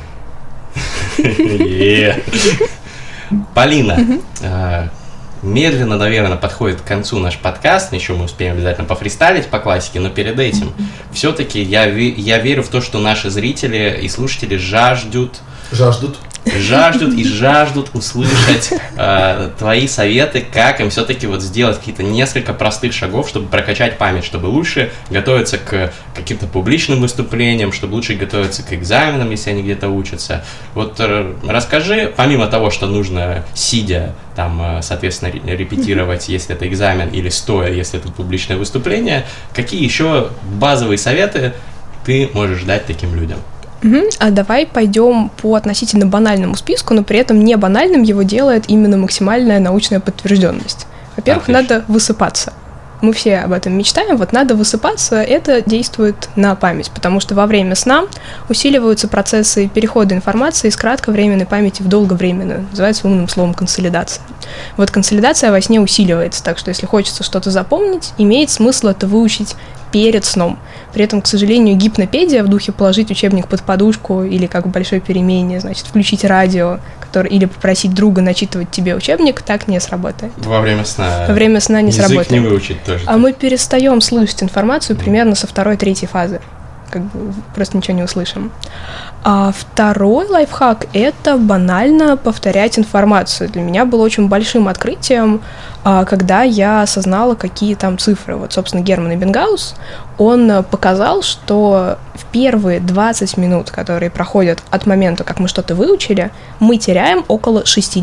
S2: Полина, медленно, наверное, подходит к концу наш подкаст. Еще мы успеем обязательно пофристайлить по классике, но перед этим все-таки я верю в то, что наши зрители и слушатели жаждут услышать твои советы, как им все-таки вот сделать какие-то несколько простых шагов, чтобы прокачать память, чтобы лучше готовиться к каким-то публичным выступлениям, чтобы лучше готовиться к экзаменам, если они где-то учатся. Вот расскажи, помимо того, что нужно сидя, там, соответственно, репетировать, если это экзамен, или стоя, если это публичное выступление, какие еще базовые советы ты можешь дать таким людям?
S3: А давай пойдем по относительно банальному списку, но при этом не банальным его делает именно максимальная научная подтвержденность. Во-первых, надо высыпаться. Мы все об этом мечтаем, вот надо высыпаться, это действует на память, потому что во время сна усиливаются процессы перехода информации из кратковременной памяти в долговременную, называется умным словом консолидация. Вот консолидация во сне усиливается, так что если хочется что-то запомнить, имеет смысл это выучить перед сном. При этом, к сожалению, гипнопедия в духе положить учебник под подушку или как в большой перемене, значит, включить радио, или попросить друга начитывать тебе учебник, так не сработает.
S2: Во время сна.
S3: Во время сна не сработает.
S2: Язык не выучить тоже.
S3: А мы перестаем слышать информацию примерно со 2-3 фазы. Как бы просто ничего не услышим. А второй лайфхак – это банально повторять информацию. Для меня было очень большим открытием, когда я осознала, какие там цифры. Вот, собственно, Герман Эббингаус, он показал, что в первые 20 минут, которые проходят от момента, как мы что-то выучили, мы теряем около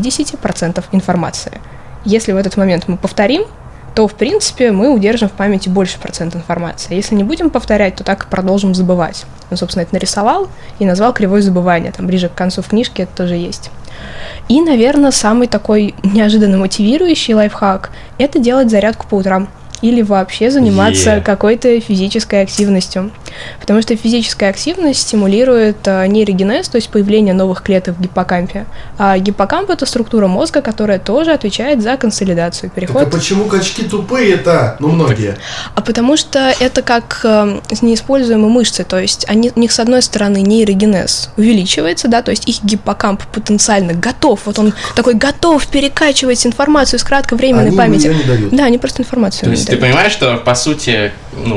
S3: 60% информации. Если в этот момент мы повторим, то, в принципе, мы удержим в памяти больше процент информации. Если не будем повторять, то так и продолжим забывать. Он, собственно, это нарисовал и назвал кривой забывания. Там ближе к концу в книжке это тоже есть. И, наверное, самый такой неожиданно мотивирующий лайфхак – это делать зарядку по утрам. Или вообще заниматься какой-то физической активностью. Потому что физическая активность стимулирует нейрогенез, то есть появление новых клеток в гиппокампе. А гиппокамп – это структура мозга, которая тоже отвечает за консолидацию. Переход...
S1: Так а почему качки тупые-то? Ну, многие.
S3: А потому что это как неиспользуемые мышцы, то есть у них, с одной стороны, нейрогенез увеличивается, да, то есть их гиппокамп потенциально готов, вот он такой готов перекачивать информацию из кратковременной памяти.
S1: Они ее не дают.
S3: Да, они просто информацию
S2: не дают. Ты понимаешь, что, по сути,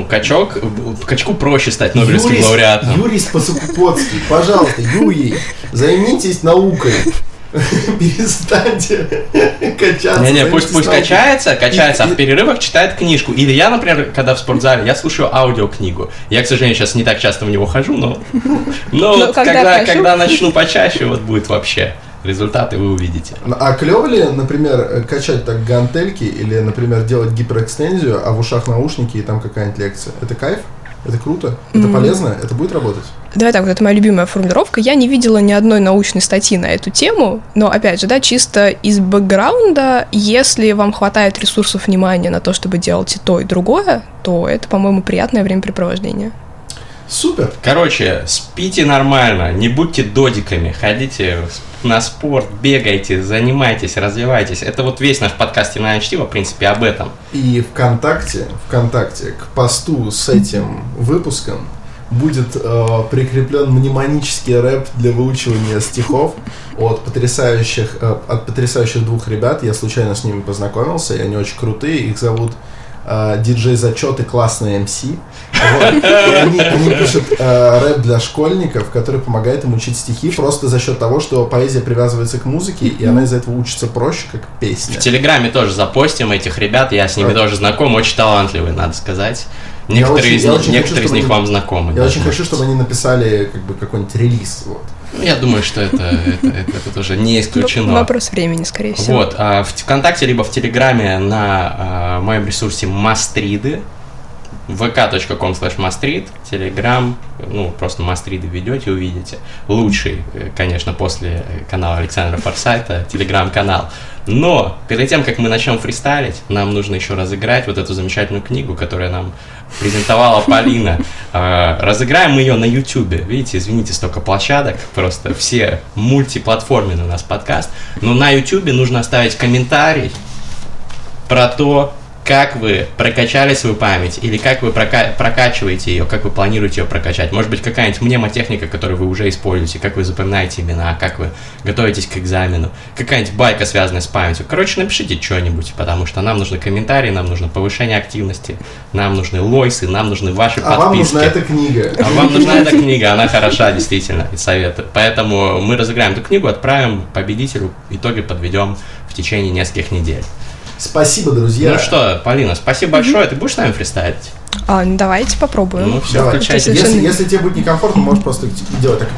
S2: качку проще стать Нобелевским лауреатом?
S1: Юрий Спасокупоцкий, пожалуйста, Юрий, займитесь наукой. перестаньте качаться.
S2: Не, пусть качается, а в перерывах читает книжку. Или я, например, когда в спортзале, я слушаю аудиокнигу. Я, к сожалению, сейчас не так часто в него хожу, но когда начну почаще, вот будет вообще. Результаты вы увидите.
S1: А клево ли, например, качать так гантельки или, например, делать гиперэкстензию, а в ушах наушники и там какая-нибудь лекция? Это кайф? Это круто? Это полезно? Это будет работать?
S3: Давай так, вот это моя любимая формулировка. Я не видела ни одной научной статьи на эту тему, но, опять же, да, чисто из бэкграунда, если вам хватает ресурсов внимания на то, чтобы делать и то, и другое, то это, по-моему, приятное времяпрепровождение.
S1: Супер!
S2: Короче, спите нормально, не будьте додиками, ходите на спорт, бегайте, занимайтесь, развивайтесь. Это вот весь наш подкаст «Терминальное чтиво», в принципе, об этом.
S1: И ВКонтакте к посту с этим выпуском будет прикреплен мнемонический рэп для выучивания стихов от потрясающих двух ребят. Я случайно с ними познакомился, и они очень крутые. Их зовут диджей Зачет и классный МС. Вот. И они пишут рэп для школьников, который помогает им учить стихи просто за счет того, что поэзия привязывается к музыке, и она из-за этого учится проще, как песня.
S2: В Телеграме тоже запостим этих ребят, я с ними тоже знаком, очень талантливые, надо сказать. Некоторые из них вам знакомы.
S1: Я очень хочу, чтобы они написали какой-нибудь релиз. Вот.
S2: Я думаю, что это тоже не исключено.
S3: Вопрос времени, скорее всего.
S2: Вот, в ВКонтакте либо в Телеграме на моем ресурсе Мастриды, vk.com/mastrid, Telegram, просто Мастриды введете, увидите. Лучший, конечно, после канала Александра Форсайта, Телеграм-канал. Но перед тем, как мы начнем фристайлить, нам нужно еще разыграть вот эту замечательную книгу, которую нам презентовала Полина. Разыграем мы ее на Ютубе. Видите, извините, столько площадок, просто все мультиплатформенный у нас подкаст. Но на Ютубе нужно оставить комментарий про то, как вы прокачали свою память, или как вы прокачиваете ее, как вы планируете ее прокачать. Может быть, какая-нибудь мнемотехника, которую вы уже используете, как вы запоминаете имена, как вы готовитесь к экзамену, какая-нибудь байка, связанная с памятью. Короче, напишите что-нибудь, потому что нам нужны комментарии, нам нужно повышение активности, нам нужны лойсы, нам нужны ваши подписки.
S1: Вам нужна эта книга.
S2: А вам нужна эта книга, она хороша, действительно, и советую. Поэтому мы разыграем эту книгу, отправим победителю, итоги подведем в течение нескольких недель.
S1: Спасибо, друзья.
S2: Ну что, Полина, спасибо большое. Ты будешь с нами фристайлить?
S3: Давайте попробуем.
S2: Ну все, включайте.
S1: Если тебе будет некомфортно, можешь просто делать так.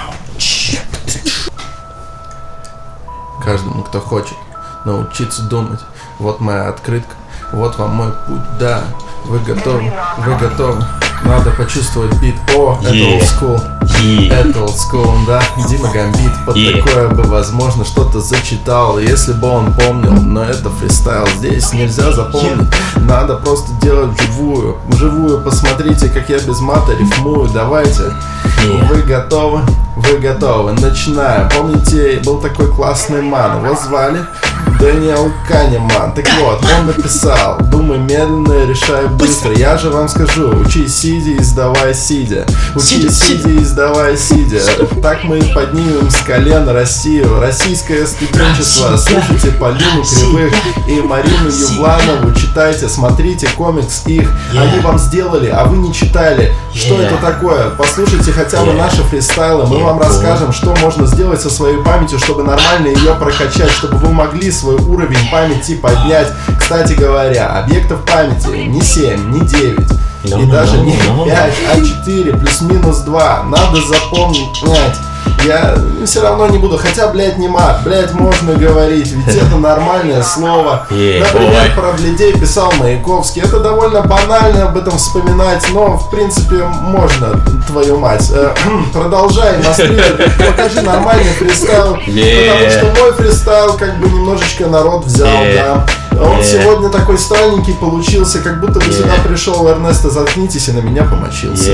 S1: Каждому, кто хочет научиться думать. Вот моя открытка, вот вам мой путь. Да, вы готовы, Надо почувствовать бит. О, это old school. Это old school, да. Дима Гамбит под такое бы, возможно, что-то зачитал, если бы он помнил. Но это фристайл, здесь нельзя запомнить. Надо просто делать вживую. Посмотрите, как я без мата рифмую. Давайте. Вы готовы? Начинаем. Помните, был такой классный ман, его звали Дэниел Канеман. Так вот, он написал: думай медленно, решай быстро. Я же вам скажу: учись сидя и сдавай сидя. Учись сидя и сдавай сидя. Так мы поднимем с колен Россию. Российское студенчество. Слушайте Полину Кривых и Марину Ювланову. Читайте, смотрите комикс их. Они вам сделали, а вы не читали. Что это такое? Послушайте хотя бы наши фристайлы. Мы вам расскажем, что можно сделать со своей памятью, чтобы нормально ее прокачать, чтобы вы могли свой уровень памяти поднять. Кстати говоря, объектов памяти не 7, не 9 и даже не 5, а 4 плюс-минус 2. Надо запомнить. Я все равно не буду, хотя, не мат, можно говорить, ведь это нормальное слово. Например, про блядей писал Маяковский. Это довольно банально об этом вспоминать, но, в принципе, можно, твою мать. Продолжай, покажи нормальный фристайл, потому что мой фристайл немножечко народ взял, да. Он сегодня такой странненький получился, как будто бы сюда пришел Эрнесто, заткнитесь, и на меня помочился.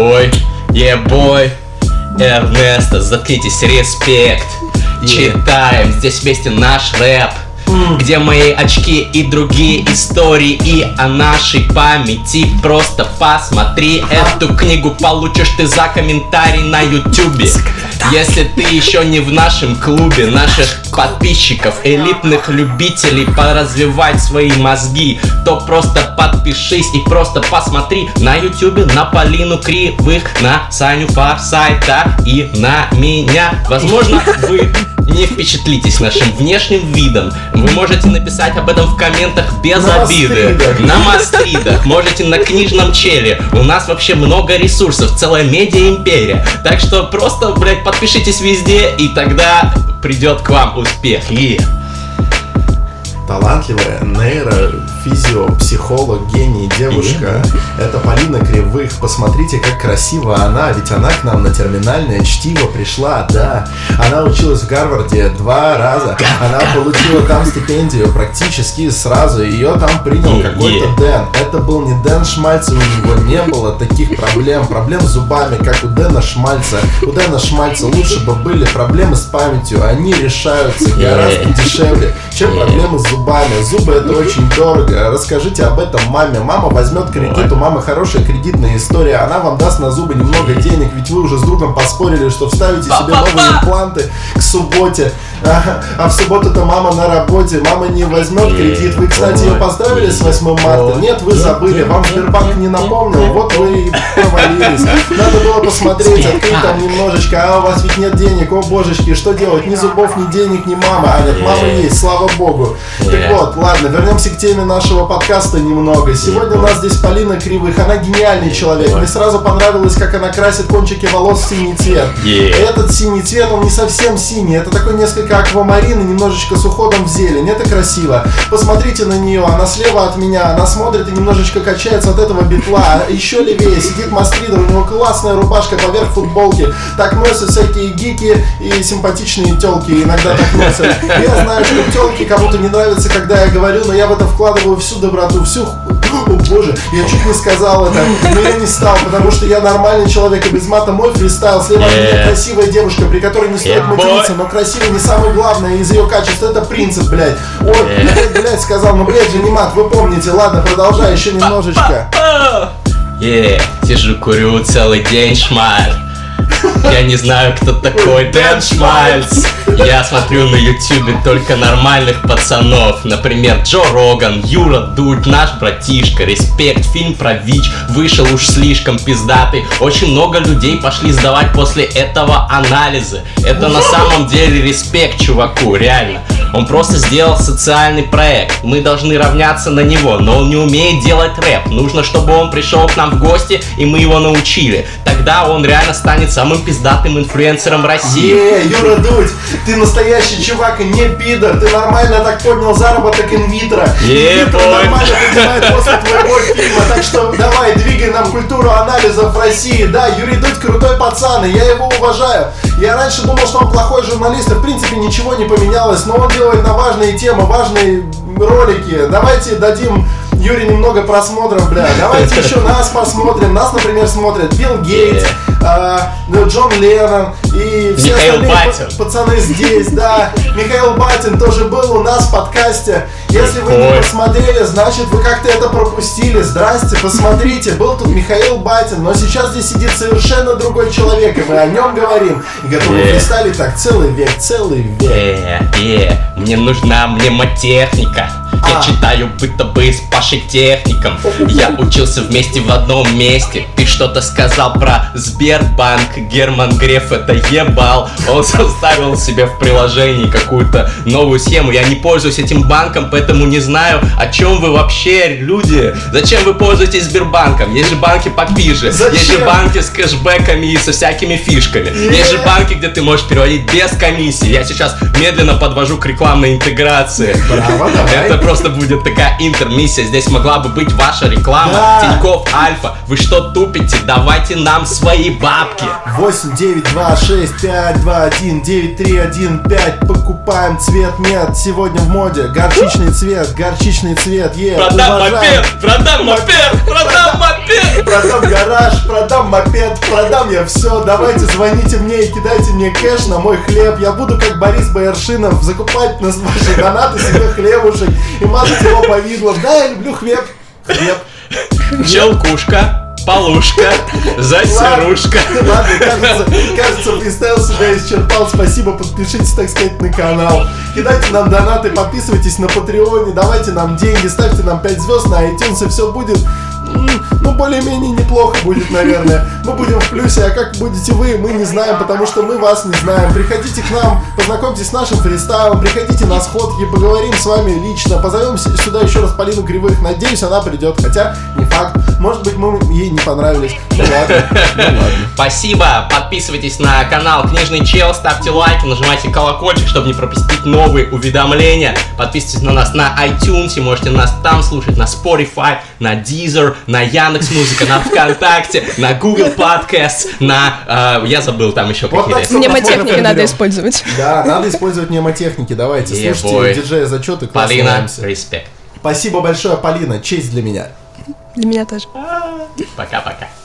S2: Эрнесто, заткнитесь, респект. Читаем здесь вместе наш рэп, где мои очки и другие истории и о нашей памяти. Просто посмотри эту книгу, получишь ты за комментарий на ютубе. Если ты еще не в нашем клубе наших подписчиков, элитных любителей поразвивать свои мозги, то просто подпишись и просто посмотри на ютубе на Полину Кривых, на Саню Форсайта и на меня. Возможно, вы не впечатлитесь нашим внешним видом. Вы можете написать об этом в комментах без обиды. На Мастридах, можете на Книжном Челе. У нас вообще много ресурсов, целая медиа-империя. Так что просто, блядь, подпишитесь везде, и тогда придет к вам успех.
S1: Талантливая нейрофизиопсихолог, гений, девушка. Это Полина Кривых. Посмотрите, как красиво она. Ведь она к нам на терминальное чтиво пришла, да. Она училась в Гарварде 2 раза. Она получила там стипендию практически сразу. Ее там принял какой-то Дэн. Это был не Дэн Шмальц, у него не было таких проблем. Проблем с зубами, как у Дэна Шмальца. У Дэна Шмальца лучше бы были проблемы с памятью. Они решаются гораздо дешевле, чем проблемы с зубами. Зубы — это очень дорого. Расскажите об этом маме. Мама возьмет кредит, у мамы хорошая кредитная история. Она вам даст на зубы немного денег, ведь вы уже с другом поспорили, что вставите себе новые импланты к субботе. А в субботу-то мама на работе. Мама не возьмет кредит. Вы, кстати, ее поздравили с 8 марта? Нет, вы забыли. Вам Сбербанк не напомнил. Вот вы и провалились. Надо было посмотреть, открыть там немножечко. А у вас ведь нет денег. О, божечки, что делать? Ни зубов, ни денег, ни мамы. А нет, мама есть, слава богу. Так вот, ладно, вернемся к теме нашего подкаста немного. Сегодня у нас здесь Полина Кривых. Она гениальный человек. Мне сразу понравилось, как она красит кончики волос в синий цвет. Этот синий цвет, он не совсем синий. Это такой несколько аквамарин и немножечко с уходом в зелень. Это красиво. Посмотрите на нее. Она слева от меня. Она смотрит и немножечко качается от этого битла. Еще левее сидит Мастрида. У него классная рубашка поверх футболки. Так носят всякие гики и симпатичные телки. Иногда так носят. Я знаю, что телки кому-то не нравятся, когда я говорю, но я в это вкладываю всю доброту, всю... О боже, я чуть не сказал это, но я не стал, потому что я нормальный человек и без мата. Мой фристайл. Слева от меня красивая девушка, при которой не стоит материться, но красивая не самое главное из ее качеств. Это принцип, блядь. Ой, блядь, сказал, ну блядь же не мат, вы помните. Ладно, продолжай еще немножечко.
S2: Сижу, курю целый день, шмаль. Я не знаю, кто такой Дэн Шмальц. Я смотрю на ютубе только нормальных пацанов. Например, Джо Роган, Юра Дудь, наш братишка. Респект, фильм про ВИЧ вышел уж слишком пиздатый. Очень много людей пошли сдавать после этого анализы. Это на самом деле респект чуваку, реально. Он просто сделал социальный проект. Мы должны равняться на него, но он не умеет делать рэп. Нужно, чтобы он пришел к нам в гости, и мы его научили. Тогда он реально станет самым пиздатым инфлюенсером России.
S1: Юра Дудь, ты настоящий чувак и не пидор. Ты нормально так поднял заработок инвитро. Инвитро нормально поднимает после твоего фильма. Так что давай, двигай нам культуру анализов в России. Да, Юрий Дудь крутой пацан, и я его уважаю. Я раньше думал, что он плохой журналист, и в принципе ничего не поменялось. Но он делает на важные темы, важные ролики. Давайте дадим Юре немного просмотров, бля. Давайте еще нас посмотрим. Нас, например, смотрят Билл Гейтс, Джон Леннон и все остальные пацаны здесь, да. Михаил Батин тоже был у нас в подкасте. Если вы не посмотрели, значит вы как-то это пропустили. Здрасте, посмотрите. Был тут Михаил Батин, но сейчас здесь сидит совершенно другой человек, и мы о нем говорим. И готовы фристайлить так целый век, целый век.
S2: Мне нужна мнемотехника. Я читаю бытовые с Пашей техником. Я учился вместе в одном месте. Ты что-то сказал про Сбербанк. Герман Греф это ебал. Он составил себе в приложении какую-то новую схему. Я не пользуюсь этим банком, поэтому не знаю, о чем вы вообще, люди. Зачем вы пользуетесь Сбербанком? Есть же банки попиже. Есть же банки с кэшбэками и со всякими фишками. Есть же банки, где ты можешь переводить без комиссии. Я сейчас медленно подвожу к рекламной интеграции.
S1: Браво, давай.
S2: Это просто будет такая интермиссия. Здесь могла бы быть ваша реклама. Тинькофф, Альфа. Вы что тупите? Давайте нам свои бабки.
S1: 8, 9, 2, 6, 5, 2, 1, 9, 3, 1, 5. Покупаем цвет, нет, сегодня в моде. Горчичный цвет,
S2: Продам мопед, продам мопед, продам мопед.
S1: Продам гараж, продам мопед, продам я все. Давайте звоните мне и кидайте мне кэш на мой хлеб. Я буду как Борис Бояршинов закупать на ваши донаты себе хлебушек и мазать его повидлом. Да, я люблю хлеб.
S2: Челкушка. Полушка, засерушка.
S1: Ладно, кажется, фристайл себя исчерпал. Спасибо, подпишитесь, так сказать, на канал. Кидайте нам донаты, подписывайтесь на Патреоне, давайте нам деньги, ставьте нам 5 звезд на iTunes, и все будет, ну, более-менее неплохо будет, наверное. Мы будем в плюсе, а как будете вы, мы не знаем, потому что мы вас не знаем. Приходите к нам, познакомьтесь с нашим фристайлом, приходите на сходки, поговорим с вами лично, позовем сюда еще раз Полину Кривых, надеюсь, она придет, хотя не факт, может быть, мы ей не понравились. Ну ладно.
S2: Спасибо, подписывайтесь на канал Книжный Чел, ставьте лайки, нажимайте колокольчик, чтобы не пропустить новые уведомления. Подписывайтесь на нас на iTunes, можете нас там слушать, на Spotify, на Deezer, на Яндекс.Музыка, на ВКонтакте, на Google Podcasts, на... я забыл, там еще
S1: Вот
S2: какие-то.
S3: Мнемотехники надо использовать.
S1: Да, надо использовать мнемотехники, давайте, слушайте диджея Зачеты, классно.
S2: Полина, респект.
S1: Спасибо большое, Полина, честь для меня.
S3: Для меня тоже.
S2: Пока-пока.